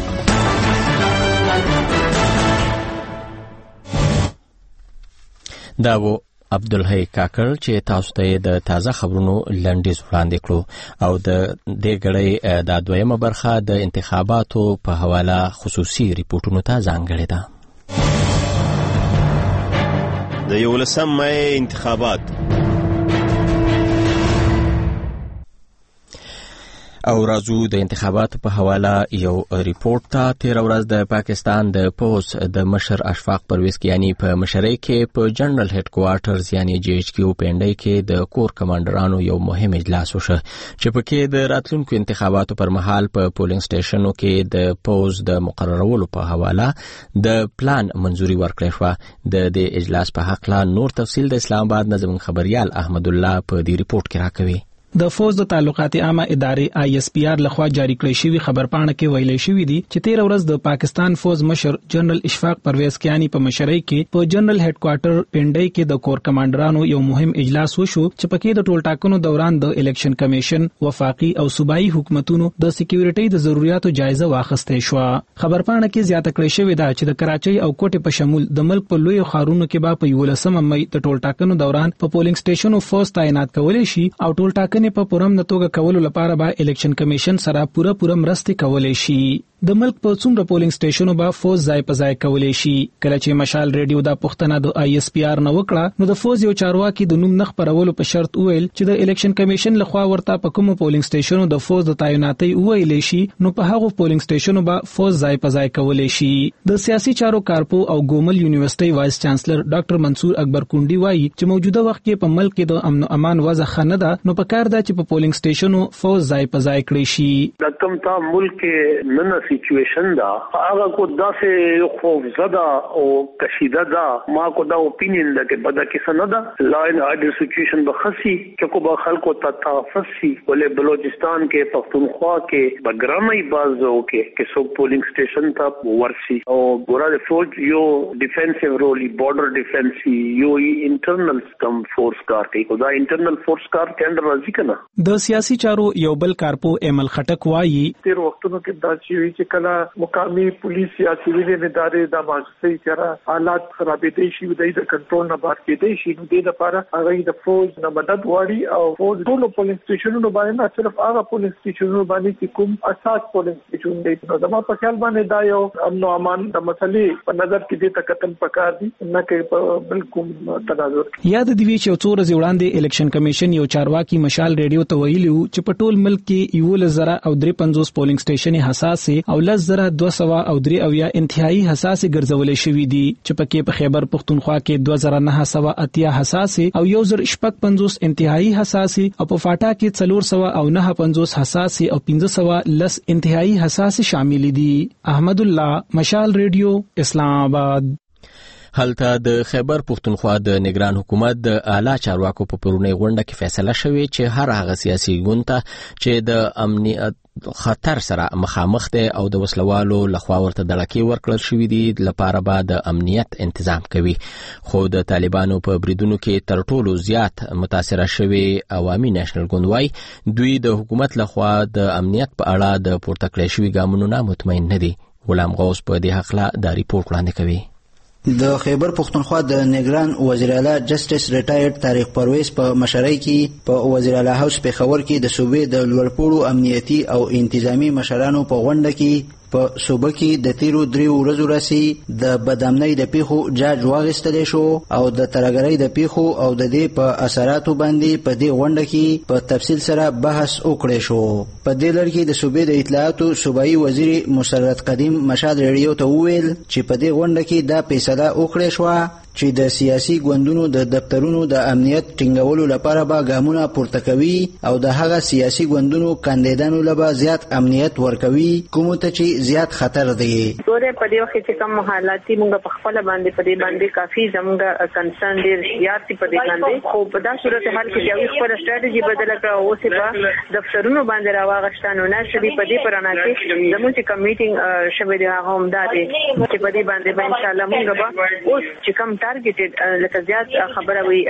دا و عبدالحی کاکړ چې تاسو ته د تازه خبرونو لنډیز وړاندې کړو او د دې غړې د دویمه برخه د انتخاباتو په حواله خصوصي ریپورتونو ته ځانګړې ده. د یولسم مې انتخابات او راځو د انتخاباتو په حواله یو ریپورت ته. تیر ورځ د پاکستان د پوز د مشر اشفاق پرویز کیانی په مشرۍ کې په جنرال هډ کوارټرز یعنی جی ایچ کیو پنډۍ کې د کور کمانډرانو یو مهم اجلاس وشو چې پکې د راتلونکو انتخاباتو پر مهال په پولینګ سټیشنونو کې د پوز د مقررولو په حواله د پلان منځوري ورکړې شوه. د دې اجلاس په حق لا نور تفصیل د اسلام آباد نظم خبريال احمد الله په دې ریپورت کې راکوي. د فوز د تعلقات عامه ادارې آی ایس پی آر لخوا جاری کړی شوی خبرپاڼه کې ویلي شوی دی چې تیر ورځ د پاکستان فوز مشر جنرال اشفاق پرویز کیانی په مشرۍ کې په جنرال هډ کوارټر پنډۍ کې د کور کمانډرانو یو مهم اجلاس وشو چې پکې د ټول ټاکنو دوران د الیکشن کمیشن، وفاقي او صوبایي حکومتونو د سکیورټي د ضرورتو جایزه واخیستې شو. خبرپاڼه کې زیاته کړی شوی دا چې د کراچۍ او کوټې په شمول د ملک په لوی ښارونو کې به په یولسم مې د ټول ټاکنو دوران په پولینګ سټیشنونو فوز تعینات کولای شي او ټول ټاکنې په پرم نه توګه کولو لپاره به الیکشن کمیشن سره پوره پوره مرستې کولای شي. د ملک په څومره پولینګ سټیشنونو به فوز ځای په ځای کولای شي. کله چې مشال ریډیو دا پوښتنه د آی اس پی آر نه وکړه نو د فوز یو چارواکي د نوم نه خپرولو په شرط وویل چې د الیکشن کمیشن لخوا ورته په کومو پولینګ سټیشنونو د فوز د تعیناتي وویلې شي نو په هغه پولینګ سټیشنونو به فوز ځای په ځای کولای شي. د سیاسي چارو کارپو او ګومل یونیورسيټي وایس چانسلر ډاکټر منصور اکبر کونډي وایي چې موجوده وخت کې په ملک کې د امن او امان وضع ښه نه ده نو په کار ده چې په پولینګ سټیشنونو فوز ځای په ځای کړی شي. د کوم تا ملک کې نن سچويشن دا هغه کو داسې خوف زده او کشیده ده ما کو دا اوپینین ده چې بدا کې نه ده لا ان اډر سچويشن بخسي چې کو به خلکو ته تفصیل ولې بلوچستان کې پښتونخوا کې بګرامي بازو کې کې سو پولینګ سټیشن ته ورسي او ګورا فوج یو ډیفنسیو رول بارډر ډیفنس یو انټرنل سم فورس کار کوي دا انټرنل فورس کار ټینډر راځي کنه. د سیاسي چارو یو بل کارپو ایمل خټک وایي تیر وختونو کې دا چې چې کله مقامی پولیس یا سیویل ادارې د ماجسي چره حالات خرابې دي شي د کنټرول نه بار کې دي شي نو د لپاره هغه د فوج نه مدد وړي او فوج ټول پولیس سټیشنونو باندې نه صرف هغه پولیس سټیشنونو باندې چې کوم اساس پولیس سټیشن دی نو دا په خیال باندې دا یو امن او امان د مسلې په نظر کې دي تکتل پکار دي نه کې بالکل تناظر. یاد دی چې څو ورځې وړاندې الیکشن کمیشن یو چارواکي مشال ریډیو ته ویلي چې په ټول ملک کې یو لزره او درې پنځوس پولینګ سټیشن حساسه او لزره دوه سوه او درې اویا انتهایی حساسه ګرځولې شوې دي چې پکې په خیبر پختونخوا کې دوه زره نه سوه اتیا حساسه او یو زر شپږ پنځوس انتهایی حساسه او په فاټا کې څلور سوه او نه پنځوس حساسه او پنځه سوه لس انتهایی حساسه شامل دي. احمد الله، مشال ریډیو، اسلام آباد. هلته د خیبر پختونخوا د نگران حکومت د اعلی چارواکو په پرونی غونډه کې فیصله شوې چې هر هغه سیاسي ګوند ته چې د امنیت خطر سره مخامخ دي او د وسلوالو لخوا ورته دړکې ورکړل شوې دي لپاره به د امنیت تنظیم کوي. خو د طالبانو په بریدونو کې تر ټولو زیات متاثره شوی عوامي نېشنل ګوند وای دوی د حکومت لخوا د امنیت په اړه د پورته کړې شوی ګامونو نه مطمئن نه دي. غلام غوث په دې حق لا د ریپورت وړاندې کوي. د خیبر پختونخوا د نگران وزیر اعلی جسټس ریټایرډ طارق پرویز په مشرۍ کې په وزیر اعلی هاوس په خبر کې د صوبې د لوړپوړو امنیتي او انتظامی مشرانو په غونډه کې په صوبه کې د تیرو دریو ورځو راسي د بدامنۍ د پیښو جاج واغستل شو او د ترګرۍ د پیښو او د دې په اثراتو باندې په دې غونډه کې په تفصیل سره بحث وکړی شو. په دې لړ کې د صوبې د اطلاعاتو صوبایي وزیر مسرت قدیم مشال ریډیو ته وویل چې په دې غونډه کې دا فیصله وکړې شوه چې د سیاسي ګوندونو د دفترونو د امنیت ټینګولو لپاره به ګامونه پورته کوي او د هغه سیاسي ګوندونو کاندیدانو لپاره زیات امنیت ورکوي کوم ته چې زیات خطر دی. ګوره په دې وخت کې کوم حالاتي موږ په خپل باندې په دې باندې کافي زموږ کنسرن ډیر زیات په دې باندې خو په دا صورت حال کې یو خپل ستراتیژي بدل کړه او چې په دفترونو باندې راوغښتانو نه شي په دې پرانا کې زموږ چې کمیټینګ شوه دی هغه هم دا دی چې په دې باندې ان شاء الله موږ به اوس چې کوم ټارګټډ لکه زیات خبره وي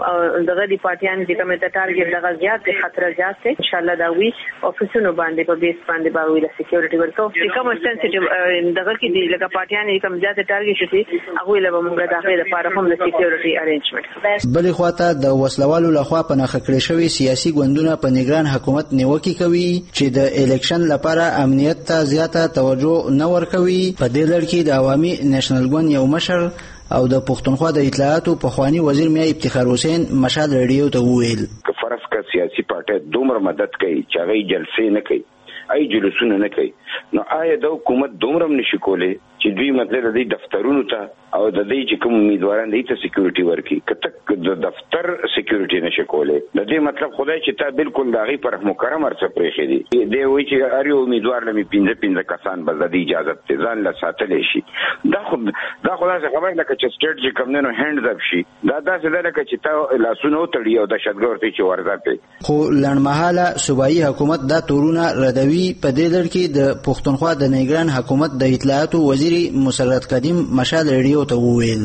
دغه دی پارټیان چې کومه ته ټارګټ دغه زیات خطر زیات دی ان شاء الله دا وی افیسونو باندې په بیس باندې به وی د سکیورټي ورکو چې کوم سنسټیو دغه کې دی لکه پارټیان چې کوم زیات ټارګټ شي هغه له موږ داخله لپاره هم د سکیورټي ارینجمنت. بلې خواته د وسلوالو لخوا په نخښه کړې شوی سیاسي ګوندونه په نگران حکومت نیوکه کوي چې د الیکشن لپاره امنیت ته زیاته توجه نه ورکوي. په دې لړ کې د عوامي نېشنل ګوند یو مشر او د پښتونخوا د اطلاعاتو په خواني وزیر میا افتخار حسین مشال ریډیو ته وویل که فرض کا سیاسي پارټي دومره مدد کوي چې هغه جلسې نه کوي ای جلوسونه نه کوي نو آیا د حکومت دومره نشي کولای چې دوی مطلب د دفترونو ته او د دې چې کوم امیدواران دي ته سکیورټي ورکړي کته د دفتر سکیورټي نشي کولای د دې مطلب خدای چې تا بالکل داغي پر مکرم ارڅ پرېخي دي دی وی چې اړ یو امیدوار لمه پنځه پنځه کسان بل د اجازه ته ځان لا ساتلې شي دا خو دا خدای څخه خبر لکه چې سټیټ چې کوم نه هند اپ شي دا داسې ده لکه چې تا لاسونو تړي او د شتګور ته چې ورځي خو لړمحاله صوبایي حکومت دا تورونه ردوي. په دې لړ کې د پښتونخوا د نگران حکومت د اطلاعاتو وزیر مسرت قدیم مشال ریډیو ته وویل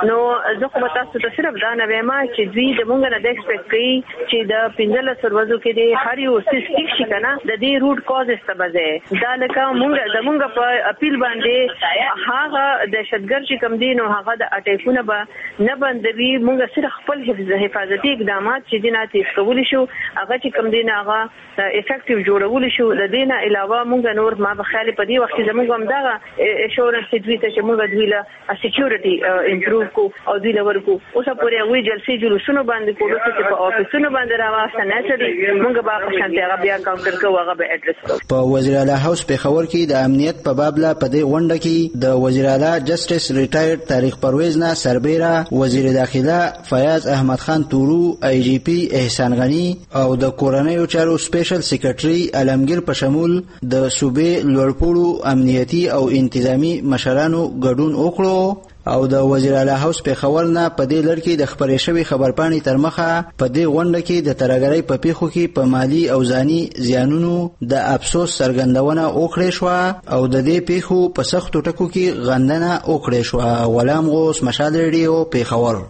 نو زه خو تاسو ته صرف دا نه وایم چې دوی د مونږ نه د ایکسپیکټ کوي چې د پنځله سروازو کې د هر یو سیستم شي کنه د دې روټ کاز استبازه دا لکه مونږ د مونږ په اپیل باندې هغه د شتګر چې کم دي نو هغه د اټیکونه به نه بندوي مونږ صرف خپل حفاظتي اقدامات چې دینه تیز کول شو هغه چې کم دي نه هغه افیکټیو جوړول شو د دینه علاوه مونږ نور ما په خیال په دې وخت زموږ هم دا اشورنس دوی ته چې موږ دوی له سکیورټي امپروو کو او دوی له ورکو اوس پورې وی جلسې جلوسونه باندې کوو چې په افیسونو باندې راوښته نېچرلی موږ به په شانتي هغه بیا کاونټر کوو هغه به اډریس کوو. په وزیر اعلی هاوس په خبر کې د امنیت په باب لا په دې غونډه کې د وزیر اعلی جسټس ریټایرډ تاریخ پرویز نه سربیره وزیر داخله فیاض احمد خان تورو ای جی پی احسان غنی او د کورنیو چارو سپیشل سیکریټري علمگیر په شمول د صوبې لوړپوړو امنیتي او انتظامی مشرانو ګډون وکړو او د وزیر اعلی هاوس په خبر نه په دې لړ کې د خبرې شوی خبرپاڼې تر مخه په دې غونډه کې د ترګړۍ په پیښو کې په مالی او ځاني زیانونو د افسوس څرګندونه وکړې شو او د دې پیښو په سختو ټکو کې غندنه وکړې شو. غلام غوث مشال ریډیو پیښور.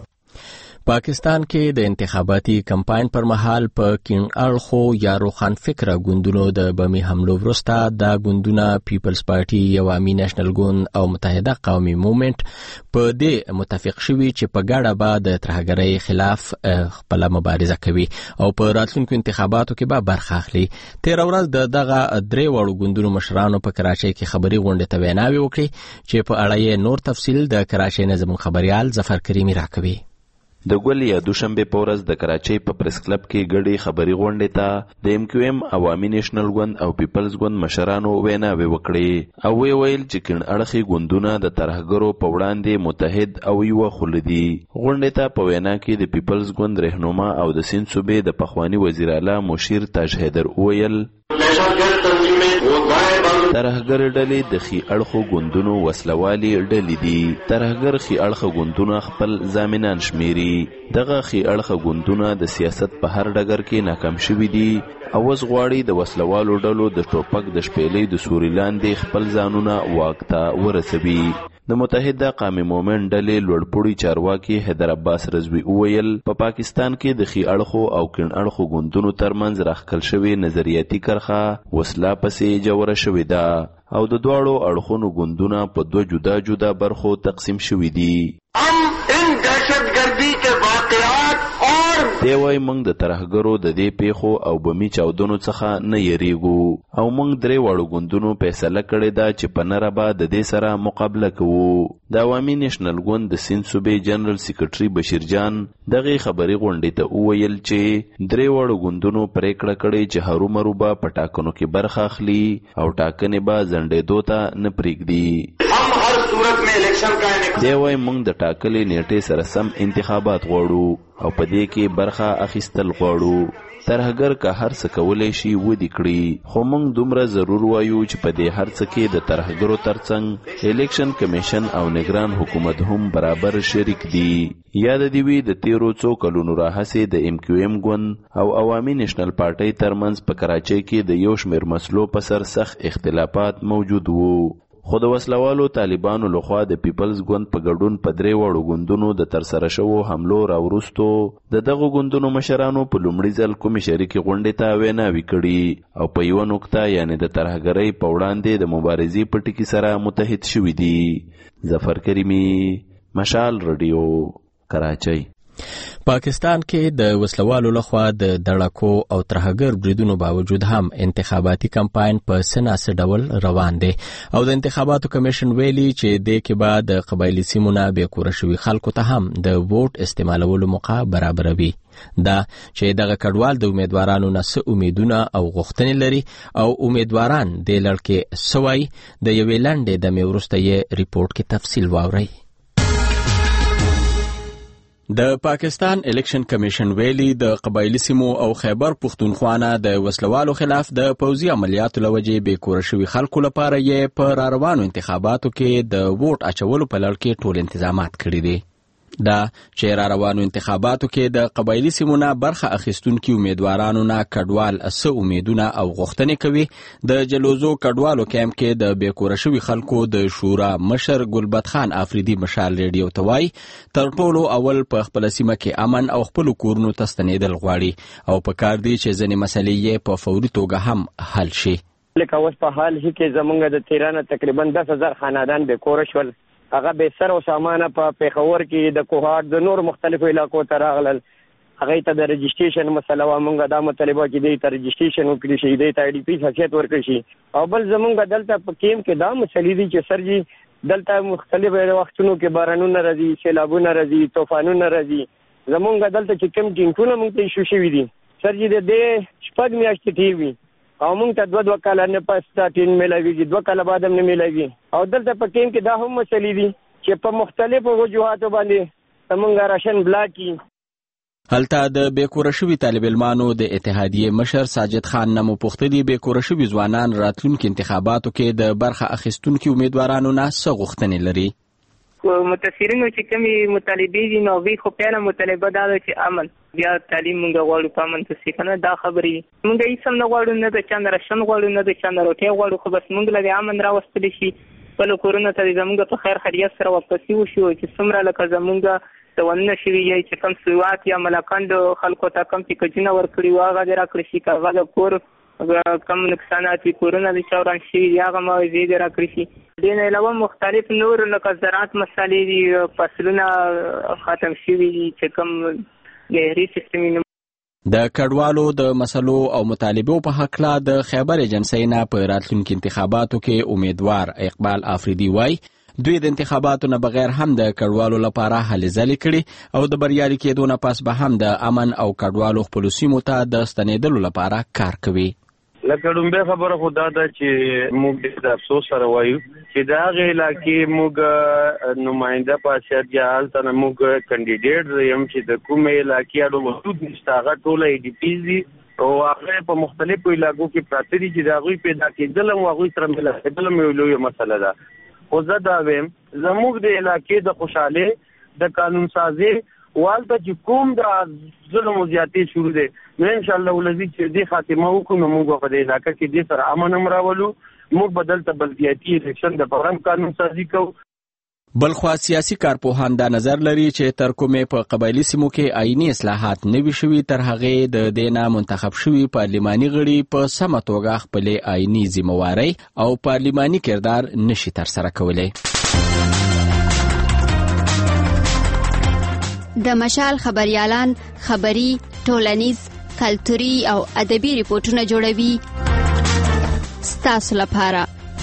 پاکستان کې د انتخاباتي کمپاین پر مهال په کین اړخو یا روخان فکر ګوندونو د بمي حملو وروسته د ګوندونه پیپلز پارټي عوامي نېشنل ګوند او متحده قومي موومېنټ په دې متفق شوي چې په ګډه به د ترهګرۍ خلاف خپل مبارزه کوي او په راتلونکو انتخاباتو کې به برخه اخلي. تیر ورځ د دغه درې وړو ګوندونو مشرانو په کراچۍ کې خبري غونډه ته ویناوي وکړي چې په اړه یې نور تفصیل د کراچۍ نه زموږ خبريال ظفر کریمي راکوي. د ګول یا دوشنبه په ورځ د کراچۍ په پریس کلب کې ګډي خبري غونډه ته د ایم کیو ایم عوامي نېشنل ګوند او پیپلز ګوند مشرانو ویناوي وکړي او وی ویل چې کین اړخي ګوندونه د ترهګرو په وړاندې متحد او یو خلدي. غونډه ته په وینا کې د پیپلز ګوند رهنما او د سیند صوبې د پخوانی وزیر اعلی مشیر تاج حیدر ویل ترهګر ډلې د خي اړخو ګوندونو وسلوالي ډلې دي. ترهګر خي اړخ ګوندونه خپل ضامنان شمیري. دغه خي اړخ ګوندونه د سیاست په هر ډګر کې ناکام شوي دي او اوس غواړي د وسلوالو ډلو د ټوپک د شپېلې د سوري لاندې خپل ځانونه واک ته ورسوي. د متحده قومي موومېنټ ډلې لوړپوړي چارواکي حیدر عباس رضوي وویل په پا پاکستان کې د خي اړخو او کین اړخو ګوندونو ترمنځ راخکل شوی نظریاتي کرخه وسله پسې جوړه شوې ده او د دواړو اړخونو ګوندونه په دوه جدا جدا برخو تقسیم شوي دي. دی وای موږ د ترهګرو د دې پیښو او بمي چاودنو څخه نه یریږو او موږ درې واړو ګوندونو فیصله کړې ده چې په نره به د دې سره مقابله کوو. د عوامي نېشنل ګوند د سیند صوبې جنرال سیکریټري بشیر جان دغه خبري غونډې ته وویل چې درې واړو ګوندونو پریکړه کړې چې هرومرو به په ټاکنو کې برخه اخلي او ټاکنې به ځنډېدو ته نه پرېږدي. دی وای موږ د ټاکلې نیټې سره سم انتخابات غواړو او په دې کې برخه اخیستل غواړو. ترهګر که هر څه کولای شي ودی کړي خو موږ دومره ضرور وایو چې په دې هر څه کې د ترهګرو ترڅنګ الیکشن کمیشن او نگران حکومت هم برابر شریک دي. یاد دی وی د تیرو څو کلونو راهسې د ایم کیو ایم ګوند او عوامي نېشنل پارټۍ ترمنځ په کراچۍ کې د یو شمېر مسلو په سر سخت اختلافات موجود وو خو د وسلوالو طالبانو لخوا د پیپلز ګوند په ګډون په درې وړو ګوندونو د ترسره شوو حملو راوروستو د دغو ګوندونو مشرانو په لومړي ځل کومې شریکې غونډې ته ویناوي کړي او په یوه نقطه یعنې د ترهګرۍ په وړاندې د مبارزې په ټکي سره متحد شوي دي. ظفر کریمي مشال رادیو کراچۍ. پاکستان کې د وسلوالو لخوا د دړکو او ترهګر بریدونو باوجود هم انتخاباتي کمپاین په سناسه ډول روان دی او د انتخاباتو کمیشن ویلي چې د کې بعد د قبایلی سیمونه به کور شوي خلکو ته هم د ووټ استعمالولو موقع برابروي. دا چې دغه کډوال د امیدوارانو نه څه امیدونه او غوښتنې لري او امیدواران د لړکې سوای د یوې لنډې د میورسته یې ریپورت کې تفصیل واوري. د پاکستان الیکشن کمیشن ویلي د قبایلی سیمو او خیبر پختونخوا نه د وسلوالو خلاف د پوځي عملیاتو لوجې بې کوره شوي خلکو لپاره یې په راروانو انتخاباتو کې د ووټ اچولو په لړ کې ټول انتظامات کړي دي. دا چې را روانو انتخاباتو کې د قبایلی سیمونه برخه اخیستونکي امیدوارانو نه کډوال څه امیدونه او غوښتنې کوي. د جلوزو کډوالو کیمپ کې د بیکوره شوي خلکو د شورا مشر ګلبد خان افریدي مشال ریډیو ته وایي تر ټولو اول په خپل سیمه کې امن او خپل کورونو ته ستنېدل غواړي او په کار دی چې ځینې مسلې یې په فوري توګه هم حل شي. لکه اوس په حال کې زمونږ د تیرانه تقریبا دس هزار خاندان بیکوره شول. هغه به سر او سامانه په پیښور کې د کوهاټ د نور مختلفو علاقو ته راغلل. هغه ته د رجسټریشن مسله و مونږه دا مطالبه کې دی ته رجسټریشن وکړي شي دی ته آی ډي پی حیثیت ورکړي شي. او بل زمونږ دلته په کیم کې دا مسلې دي چې سرجی دلته مختلف وختونو کې بارانونه راځي، سیلابونه راځي، طوفانونه راځي. زمونږ دلته چې کوم ټینګونه مونږ ته ایشو شوي دي سرجی د دې شپږ میاشتې تیر وي او مونږ ته دوه دوه کاله نه پس تا ټین ملایږي، دوه کاله بعد هم نه ملایږي. او دلته په کیم کې دا هم مسلې دي چې په مختلفو وجوهاتو باندې زمونږ راشن بلاک کی. هلته د بیکوره شوي طالب علمانو د اتحادیې مشر ساجد خان نه مو پوښتلي بیکوره شوي ځوانان راتلونکي انتخاباتو کې د برخه اخیستونکي امیدوارانو نه څه غوښتنې لري. متاثرینو چې کومې مطالبې دي نو هغوی خو پیله مطالبه دا ده چې امن بیا تعلیم مونږ غواړو په امن پسې که نه دا خبرې مونږ هېڅ هم نه غواړو، نه د چا نه راشن غواړو، نه د چا نه روټۍ غواړو، خو بس مونږ له د امن راوستلی شي خپلو کورونو ته زمونږ په خیر خیریت سره واپسي وشي چې څومره لکه زمونږ سوالونه شوي یا چې کوم سوات یا ملاکنډ خلکو ته کوم پیکجونه ورکړي وو هغه دې راکړي شي، که هغه د کور کم نقصانات وي کورونه د چا وران شوي دي هغه موضوع دې راکړي شي. دې نه علاوه مختلف نور لکه زراعت مسالې دي، فصلونه ختم شوي دي چې کوم نهري سیستم. د کډوالو د مسلو او مطالبو په حقله د خیبر ایجنسی نه په راتلونکي انتخاباتو کې امیدوار اقبال افریدي وایي دوی د انتخاباتو نه بغیر هم د کډوالو لپاره هلې ځلې کړي او د بریالي کېدو نه پس به هم د امن او کډوالو خپلو سیمو ته د ستنېدلو لپاره کار کوي. لکه ډومبه خبره خو دا ده چې موږ د افسوس سره وایو چې د هغې علاقې موږ نماینده په حیثیت یا هلته نه موږ کینډیډیټ یم چې د کومې علاقې اړو وجود نشته هغه ټوله ای ډي پیز دي او هغه په مختلفو علاقو کې پراته دي چې د هغوی پیدا کېدل هم هغوی سره مله کېدل هم یو لویه مسله ده. خو زه دا وایم زموږ د علاقې د خوشحالۍ د قانون سازي والته چې کوم د ظلم او زیاتې شروع دی نو انشاءالله ولزي چې دې خاتمه وکړو نو موږ په دې علاقه کې دې سره امن هم راولو، موږ بدل ته بلدیاتي الیکشن د پرم قانون سازي کوو. بلخوا سیاسي کارپوهان دا نظر لري چې تر کومې په قبایلي سیمو کې آئیني اصلاحات نه وي شوي تر هغې د دې نه منتخب شوي پارلماني غړي په سمه توګه خپلې آئیني ذمهوارۍ او پارلماني کردار نشي ترسره کولی. د مشال خبريالان خبري، ټولنیز، کلتوري او ادبي ریپورتونه جوړوي ستاسو لپاره.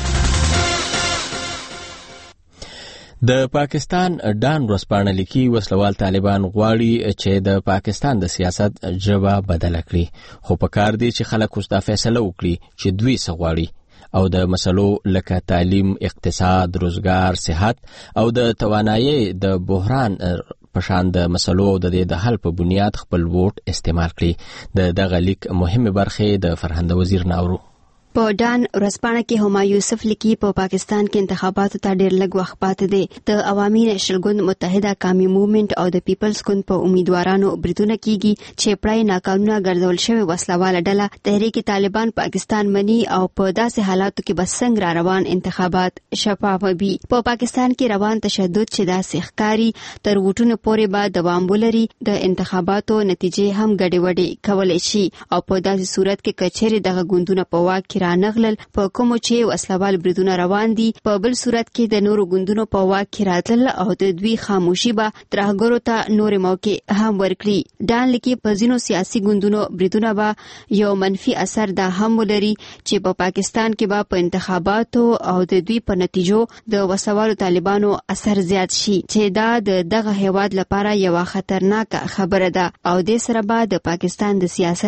د پاکستان ډان ورځپاڼه لیکي وسلوال طالبان غواړي چې د پاکستان د سیاست ژبه بدله کړي خو په کار دی چې خلک اوس دا فیصله وکړي چې دوی څه غواړي او د مسلو لکه تعلیم، اقتصاد، روزګار، صحت او د توانایي د بحران پشان د مسلو او د دې د حل په بنیاد خپل ووټ استعمال کړي. د دغه لیک مهمه برخه د فرهنګ وزیر ناورو په ډان ورځپاڼه کې هما یوسف لیکي په پاکستان کې انتخاباتو ته ډېر لږ وخت پاتې دی. د عوامي نېشنل ګوند، متحده قومي موومېنټ او د پیپلز ګوند په امیدوارانو بریدونه کیږي چې پړای ناقانونه ګرځول شوی وسلواله ډله تحریک طالبان پاکستان مني او په داسې حالاتو کې به څنګه را روان انتخابات شفاف وي. په پاکستان کې روان تشدد چې داسې ښکاري تر ووټونو پورې به دوام ولري. د انتخاباتو نتیجې هم ګډې وډې کولی شي او په داسې صورت کې که چیرې دغه ګوندونه په واک کې رانغلل په کومو چې وسلوال بریدونه روان دي په بل صورت کې د نورو ګوندونو په واک کې راتلل او د دوی خاموشي به ترهګرو ته نور موقع هم ورکړي. ډان لیکي په ځینو سیاسي ګوندونو بریدونه به یو منفي اثر دا هم ولري چې په پاکستان کې به په انتخاباتو او د دوی په نتیجو د وسوالو طالبانو اثر زیات شي چې دا د دغه هیواد لپاره یو خطرناک خبره ده او د سره به د پاکستان د سیاست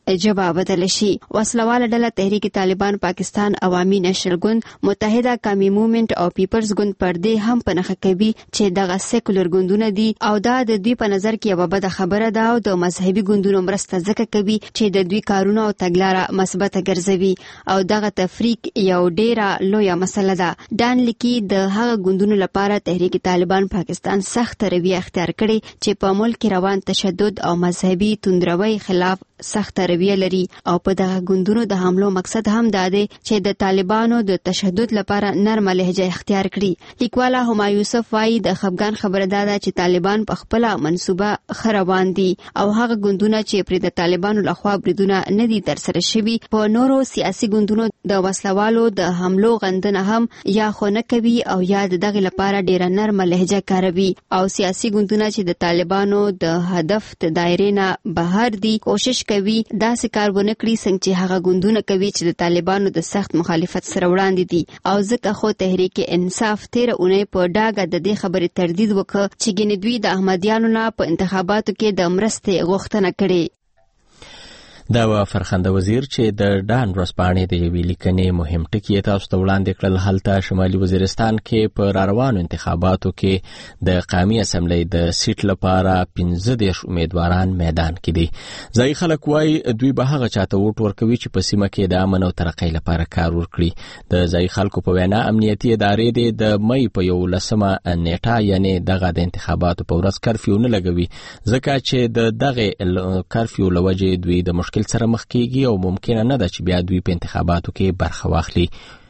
جواب بدل شي. وسلواله ډله تحریک طالبان پاکستان عوامي نېشنل ګوند متحده قومي موومېنټ او پیپلز ګوند پر دې هم پنهخه کوي چې دغه سیکولر ګوندونه دي او دا د دوی په نظر کې یوه بده خبره ده او د مذهبي ګوندونو مرسته ځکه کوي چې د دوی کارونه او تګلاره مثبته ګرځوي او دغه تفریق یو ډیره لویه مسله ده. ډان لیکي د هغه ګوندونو لپاره تحریک طالبان پاکستان سخت رویه اختیار کړي چې په ملک کې روان تشدد او مذهبي توندروي خلاف سخت رویه لري او په دغه ګوندونو د حملو مقصد هم دا دی چې د طالبانو د تشدد لپاره نرمه لهجه اختیار کړي. لیکواله هما یوسف وايي د خفګان خبره دا ده چې طالبان په خپل منصوبه خروان دي او هغه ګوندونه چې پر د طالبانو لخوا بریدونه نه دي ترسره شوي په نورو سیاسي ګوندونو د وسلوالو د حملو غندنه هم یا خو نه کوي او یا دغه لپاره ډیره نرمه لهجه کاروي او سیاسي ګوندونه چې د طالبانو د هدف د دایرې نه بهر دي کوشش کوي داسې کار ونه کړي څنګه چې هغه ګوندونه کوي چې د طالبانو د سخت مخالفت سره وړاندې دي او ځکه خو تحریک انصاف تیر اونۍ په ډاګه د دې خبرې تردید وکړ چې ګینې دوی د احمدیانو نه په انتخاباتو کې د مرستې غوښتنه کړې. دا و فرخنده وزیر چې د ډان ورځپاڼې د یوې لیکنې مهم ټکي تاسو ته وړاندې کړل. هلته شمالي وزیرستان کې په راروانو انتخاباتو کې د قومي اسمبلی د سیټ لپاره پنځه دېرش امیدواران میدان کې دي. ځایي خلک وایي دوی به هغه چاته ووټ ورکوي چې په سیمه کې د امن او ترقۍ لپاره کار وکړي. د ځایي خلکو په وینا امنیتي ادارې دې د مۍ په یولسمه نیټه یعنې دغه د انتخاباتو په ورځ کرفیو نه لګوي ځکه چې د دغه کرفیو له وجې دوی د مشکل سره مخ کیږي او ممکنه نه ده چې بیا دوی په انتخاباتو کې برخه واخلي.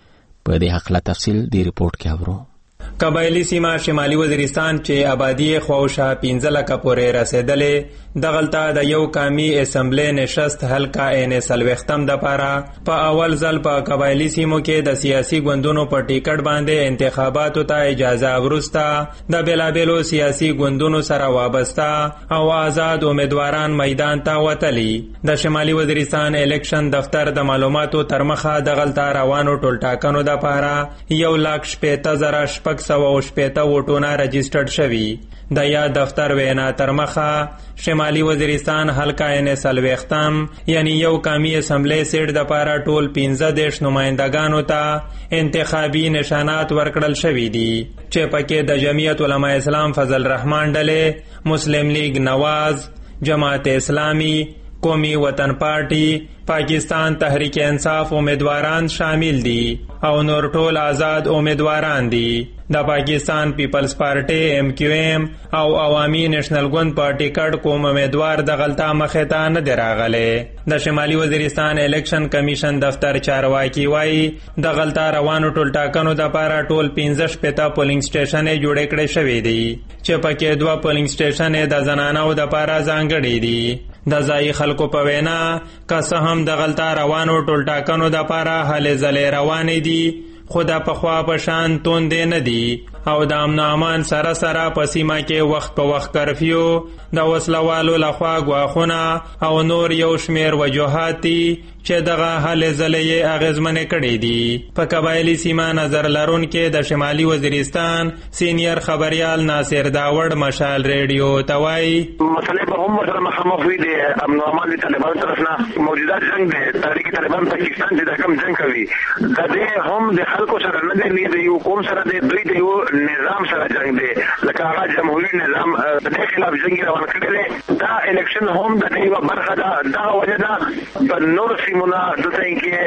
په دې حقله تفصیل دی رپورت کې اورو. قبایلی سیمه شمالي وزیرستان چې آبادی خواوشا پنځه لکه پورې رسیدلې دغلته د یو قومي اسمبلی نشست هلکا ان سلوختم د پاره په اول ځل په قبایلی سیمو کې د سیاسي ګوندونو په ټیکټ باندې انتخاباتو ته اجازه ورسته د بلابلو سیاسي ګوندونو سره وابسته او آزاد امیدواران میدان ته وتلی. د شمالي وزیرستان الیکشن دفتر د معلوماتو تر مخه دغلته روانو ټولټاکنو د پاره یو لاک شپېته زره شپږ سوه او شپېته ووټونه رجسټرډ شوي. د یا دفتر وینا تر مخه شمالي وزیرستان حلقه ان سلوختم یعنی یو قومي اسمبلی سیټ د پاره ټول پنځه دېرش نمائندګانو ته انتخابي نشانات ورکړل شوي دي چې پکې د جمعیت علماء اسلام فضل رحمان ډلې، مسلم لیگ نواز، جماعت اسلامی، قومی وطن پارټي، پاکستان تحریک انصاف امیدواران شامل دي او نور ټول آزاد امیدواران دي. د پاکستان پیپلز پارټي ایم کیو ایم او عوامي نېشنل ګوند په ټیکټ کوم امیدوار د غلطه مخه ته نه دراغله. د شمالي وزیرستان الیکشن کمیشن دفتر چارواکي وایي د غلطه روانو ټولټاکنو د لپاره ټول پنځه شپېته پولینګ سټیشن جوړ کړي شوی دي چې پکې دوه پولینګ سټیشن د زنانو د لپاره ځانګړي دي. د ځای خلکو په وینا که څه هم د غلطه روانو ټولټاکنو د لپاره هلې ځلې روانې دي خو د پخوا په شان توندې نه دي او د امن امان سره سره په سیمه کې وخت په وخت کرفیو، د وسلوالو لخوا ګواښونه او نور یو شمیر وجوهات دي چې دغه هلې ځلې یې اغېزمنې کړې دي. په قبایلي سیمه نظر لرونکي د شمالي وزیرستان سینیر خبریال ناصر داوړ مشال ریډیو ته وایي مسلې به هم ورسره مخامخ وي د امن او امان د طالبانو طرف نه موجوده جنګ دی. تحریک طالبان پاکستان چې دا کوم جنګ کوي د دې هم د خلکو سره نه دی، نه د یو قوم سره دی، دوی د یو نظام سره جنګ دی لکه هغه جمهوري نظام د دې خلاف جنګ روان کړی دی. دا الیکشن هم د دې یوه برخه ده. دغه وجه ده په نورو سیمونه دلته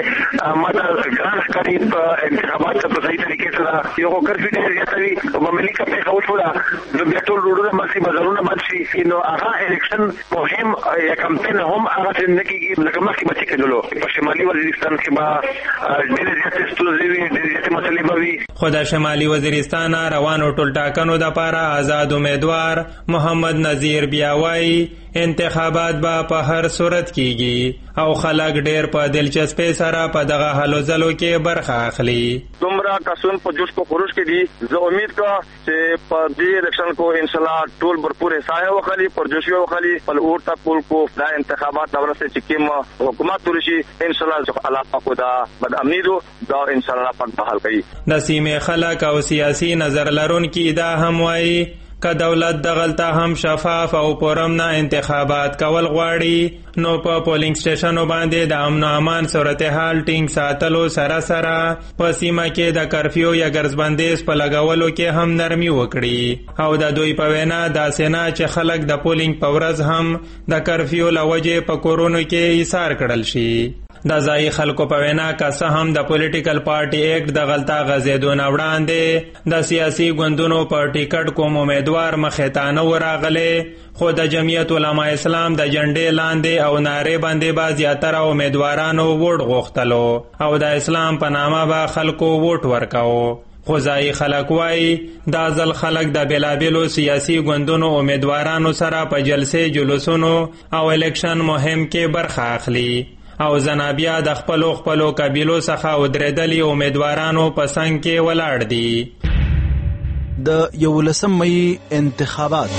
کې ماته ګران ښکاري په انتخابات په صحیح طریقې سره یو کرفیو ډېر زیاته وي په ملي کپ پېښه وشوله نو بیا ټول روډونه بند شي، بازارونه بند شي، نو هغه الیکشن مهم یا کمپین هم هغسې نه کېږي لکه مخکې به چې کېدلو. په شمالي وزیرستان کې به ډېرې زیاتې ستونزې وي، ډېرې زیاتې مسلې به وي. خو د شمالي وزیرستان روانو ټولټاکنو د پاره آزاد امیدوار محمد نذیر بیا وایي انتخابات به په هر صورت کیږي او خلک ډېر په دلچسپۍ سره په دغه هلو ځلو کې برخه اخلي. دومره کسون په جوش په خروش کې دي. زه امید کوم چې په دې الیکشن کو انشاءالله ټول برپور حصہ وخلي، پرجوشي وخلي، په اور تک پول کو دا انتخابات ورسته چې کوم حکومت ورشي انشاءالله الله پاک دا بد امنیدو دا انشاءالله پاک بحال کوي. د سیمې خلک او سیاسي نظر لرونکي دا هم وایي که دولت دغلته هم شفاف او پرامنه انتخابات کول غواړي نو په پولینګ سټیشنو باندې د امن او امان صورتحال ټینګ ساتلو سره سره په سیمه کې د کرفیو یا ګرځبندیز په لګولو کې هم نرمي وکړي او د دوی په وینا داسې نه چې خلک د پولینګ په ورځ هم د کرفیو له وجې په کورونو کې ایثار کړل شي. د ځایي خلکو په وینا که څه هم د پولیټیکل پارټي ایکټ د غلطه غځېدو نه وړاندې د سیاسي ګوندونو په ټیکټ کوم امیدوار مخې ته نه ورغلی خو د جمعیت علما اسلام د جنډې لاندې او نارې باندې به زیاتره امیدوارانو ووټ غوښتلو او د اسلام په نامه به خلکو ووټ ورکاو. خو ځایي خلک وایي دا ځل خلک د بېلابېلو سیاسي ګوندونو امیدوارانو سره په جلسې جلوسونو او الیکشن مهم کې برخه اخلي او زنابیا د خپلو خپلو قبیلو څخه ودرېدلي امیدوارانو په څنګ کې ولاړ دي. د یولسم مې انتخابات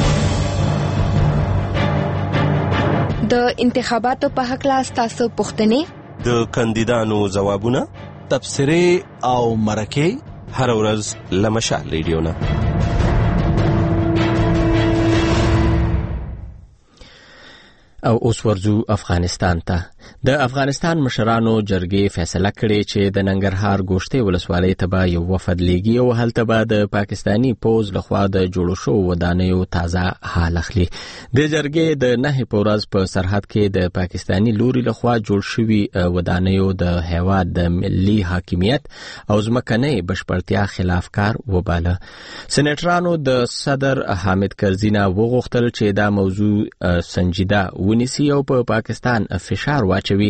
د انتخاباتو په هکله ستاسو پوښتنې د کاندیدانو ځوابونه تبصرې او مرکې هر ورځ له مشال ریډیو نه. او اوس ورځو افغانستان ته. د افغانستان مشرانو جرګې فیصله کړې چې د ننګرهار ګوشتې ولسوالۍ ته به یو وفد لیږي او هلته به د پاکستاني پوځ لخوا د جوړو شوو ودانیو تازه حال اخلي. د جرګې د نهې په ورځ په سرحد کې د پاکستاني لوري لخوا جوړ شوي ودانیو د هیواد د ملي حاکمیت او ځمکنۍ بشپړتیا خلاف کار وباله. سېنیټرانو د صدر حامد کرزي نه وغوښتل چې دا موضوع سنجیده ونیسي او په پاکستان فشار واچوي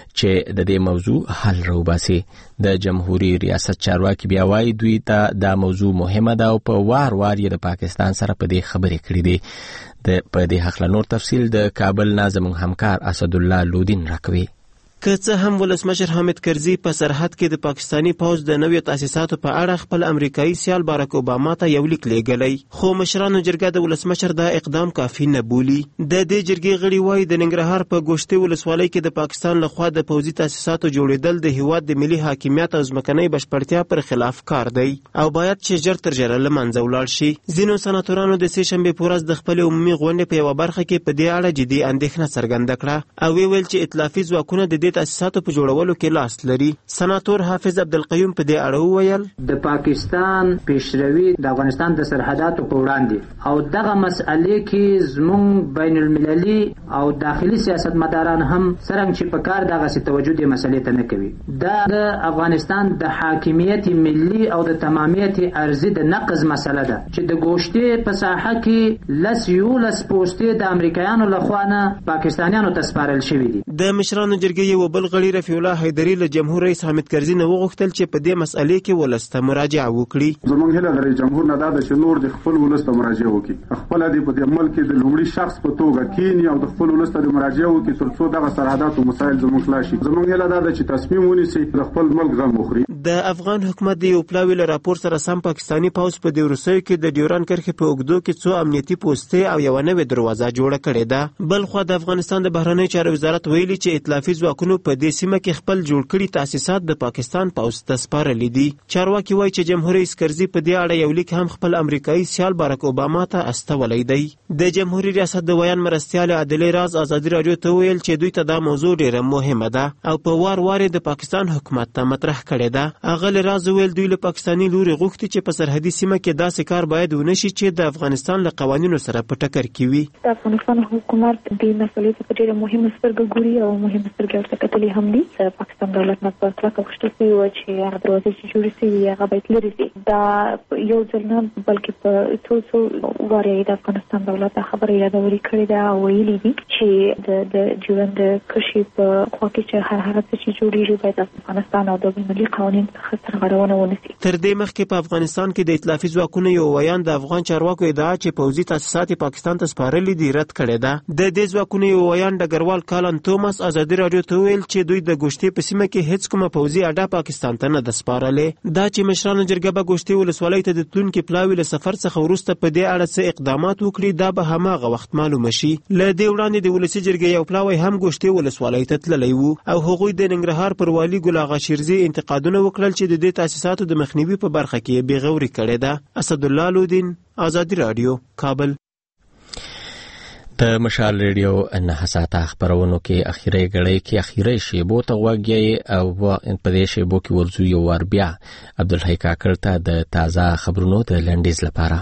چې د دې موضوع حل راوباسي. د جمهوریت ریاست چارواکي بیا وایي دوی ته دا موضوع مهمه ده او په وار وار یې د پاکستان سره په دې خبرې کړې دي. د په دې حق له نور تفصیل د کابل نه زموږ همکار اسدالله لودین راکوي. که څه هم ولسمشر حامد کرزي په سرحد کې د پاکستانی پوځ د نویو تاسیساتو په اړه خپل امریکایي سیال باراک اوباما ته یو لیک لیږلی، خو مشرانو جرګه د ولسمشر دا اقدام کافي نه بولي. د دې جرګې غړي وایي د ننګرهار په ګوشتې ولسوالۍ کې د پاکستان لخوا د پوځي تاسیساتو جوړېدل د هیواد د ملي حاکمیت او ځمکنۍ بشپړتیا پر خلاف کار دی او باید چې ژر تر ژره له منځه ولاړ شي. ځینو سناتورانو د سې شنبې په ورځ د خپلې عمومي غونډې په یوه برخه کې په دې اړه جدي اندېښنه څرګنده کړه او ویل چې ائتلافي ځواکونه د تاسیساتو په جوړولو کې لاس لري. سناتور حافظ عبدالقیوم په دې اړه وویل د پاکستان پیشروي د افغانستان د سرحداتو په وړاندې او دغه مسئلې کې زموږ بین المللي او داخلي سیاستمداران هم څرنګه چې په کار دغه سي توجه دې مسئلې ته نه کوي. دا د افغانستان د حاکمیت ملي او د تمامیت ارضي د نقض مسئله ده چې د ګوشتې په ساحه کې لس یولس پوسټې د امریکایانو لخوا نه پاکستانیانو ته سپارل شوي دي. د مشرانو جرګې یو بل غړي رفیع الله حیدري له جمهور رئیس حامد کرزي نه وغوښتل چې په دې مسئلې کې ولس ته مراجعه وکړي. زموږ هیله لري جمهور نه دا چې نور د خپل ولس ته مراجعه وکړي، خپل د په دې ملک د لومړي شخص په توګه کینی او د خپل ولس ته مراجعه وکړي ترڅو دغه سرحدات او مسایل زموږ خلاص شي. زموږ هیله دا چې تصمیم ونیسي د خپل ملک غم وخوري. د افغان حکومت د یو پلاوي له راپور سره سم پاکستاني پوځ په دې روسیو کې د ډیوران کرښې په اوږدو کې څو امنیتي پوستې او یو نوې دروازه جوړه کړې ده. بل خو د افغانستان د بهرنیو چارو وزارت ویلي چې ائتلافي ځواکونو په دې سیمه کې خپل جوړ کړي تاسیسات د پاکستان پوځ ته سپارلي دي. چارواکي وایي چې جمهور رئیس کرزي په دې اړه یو لیک هم خپل امریکایي سیال باراک اوباما ته استولی دی. د جمهوریت ریاست د ویان مرستیال عادلې راز ازادي راډیو ته ویل چې دوی ته دا موضوع ډیره مهمه ده او په وار وار د پاکستان حکومت ته مطرح کړې ده. اغل راز ویل دوی له پاکستاني لوري غوښتي چې په سرحدي سیمه کې داسې کار باید ونشي چې د افغانستان له قوانینو سره په ټکر کې وي. د افغانستان حکومت د مسلې په ډیره مهمه سترګه ګوري او مهمه سترګه ورته کتلې هم دي. پاکستان دولت نه په کلکه غوښتل شوي وه چې هغه دروازې چې جوړې سوي هغه باید لرې شي. دا یو ځل نه بلکې په څو څو وارې د افغانستان دولت دا خبره یادوري کړې ده او ویلي دي چې د د ژوند د کرښې په خوا کې چې هر هغه څه چې جوړېږي باید د افغانستان او د ملي قوانین څخه سرغړونه ونسي. تر دې مخکې په افغانستان کې د ائتلافي ځواکونو یو ویان د افغان چارواکو ادعا چې پوځي تاسیسات پاکستان ته سپارلي دي رد کړې ده. د دې ځواکونو یو ویان ډګروال کالن توماس ازادي راډیو ته ویل چې دوی د ګوشتې په سیمه کې هیڅ کومه پوځي اډه پاکستان ته نه ده سپارلې. دا چې مشرانو جرګه به ګوشتې ولسوالۍ ته د تلونکي پلاوي له سفر څخه وروسته په دې اړه څه اقدامات وکړي دا به هماغه وخت معلومه شي. له دې وړاندې د ولسي جرګې یو پلاوی هم ګوشتې ولسوالۍ ته تللی و او هغوی د ننګرهار پر والي ګل اغا شیرزي انتقادونه وکړل چې د دې تاسیساتو د مخنیوي په برخه کې بېغوري کړې ده. اسدالله لودین، آزادي رادیو، کابل. د مشال ریډیو نه ساته خبرونو کې اخیری غړی کې اخیری شیبو ته وګړي او په دې شیبو کې ورزو یو ور بیا عبدالحی کاکړ ته د تازه خبرونو د لنډیز لپاره.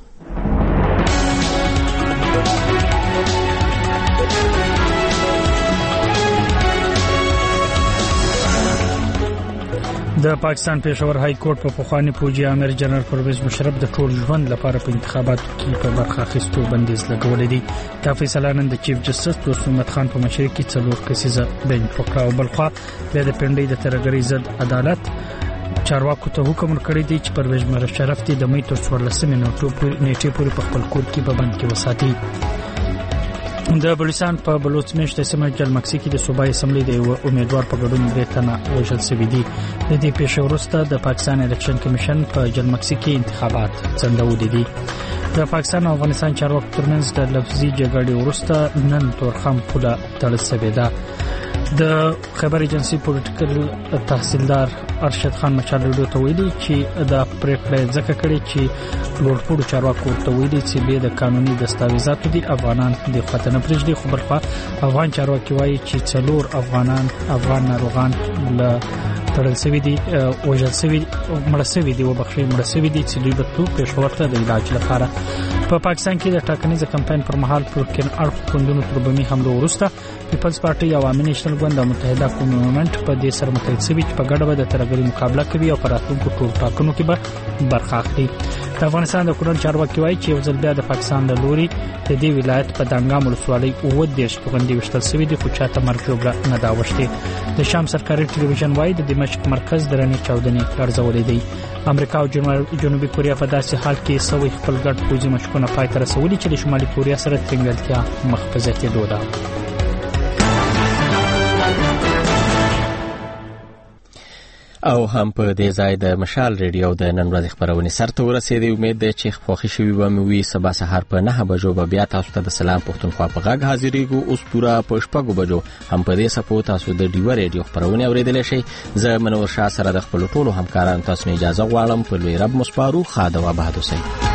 د پاکستان پېښور های کورټ په پخوانی پوجي امیر جنرال پرویز مشرف د ټول ژوند لپاره په انتخاباتو کې په برخه اخیستو بندیز لګولې دي. دا فیصله نن د چیف جسټس دوست محمد خان په مشرۍ کې څلور کسیزه بنچ وکړه او بلخوا د پنډۍ د ترګرۍ ضد عدالت چارواکو ته حکم ورکړی دی چې پرویز مشرف د مې تر څوارلسمې نیټې پورې په خپل کور کې په بند کې وساتي. د بلوچستان په بلوچ میشت سیمه جلمکسي کې د صوبایي اسمبلی د یو امیدوار په ګډون درې تنه وژل شوي دي. د دې پیښې وروسته د پاکستان الیکشن کمیشن په جلمکسي کې انتخابات ځنډولي دي. د پاکستان او افغانستان چارواکو ترمنځ د لفظي جګړې وروسته نن تورخم پوله تړل شوې ده. د خبر ایجنسی پولیټیکل تحصیلدار ارشد خان مشال ریډیو ته ویلي چې دا پریکړه ځکه کړې چې لوړپوړو چارواکو ورته ویلي چې به د قانوني دستاویزاتو دي افغانان د خطر نه پرېږدي. خو بلخوا افغان چارواکي وایي چې څلور افغانان افغان ناروغان له تړل شوي دي وژل شوي مړه شوي دي وبخښئ مړه شوي دي چې دوی به تلو پېښور ته د علاج لپاره. په پاکستان کې د ټاکنیز کمپاین پر مهال پروکین اړخ خوندونو تر بمي حملو وروسته پیپلز پارټي او عوامي نېشنل ګوند او متحده قوم موومنټ په دې سره متحد شوي چې په ګډه به د ترهګرۍ مقابله کوي او په راتلونکو ټولو ټاکنو کې به برخه اخلي. د افغانستان د کورن چارواکي وایي چې یو ځل بیا د پاکستان له لوري د دې ولایت په دانګام ولسوالۍ اووه دېرش توغندۍ ویشتل شوي دي خو چاته مرګ ژوبله نه ده اوښتې. د شام سرکاري ټلویزیون وایي د دمشق مرکز درنې چاودنې لړزولې دی. امریکا او جنوبي کوریا په داسې حال کې سوي خپل ګډ پوځي مشقونه پای ته رسولي چې د شمالي کوریا سره ترنګلتیا مخ په زیاتېدو ده. او هم په دې ځای د مشال ریډیو د نن ورځې خبرونه سرته ورسېدې. امید ده چې خوښی شوي به مې وي. سبا سهار په نهه بجو به بیا تاسو ته د سلام پښتونخوا په غږ حاضرېږو. اوس پوره په شپږو بجو هم په دې سپو تاسو د ډیوه ریډیو خبرونه اورېدلی شئ. زه منور شاه سره د خپلو ټولو همکارانو تاسو نه اجازه غواړم. په لوی رب مو سپارو. ښه د وبه دوسئ.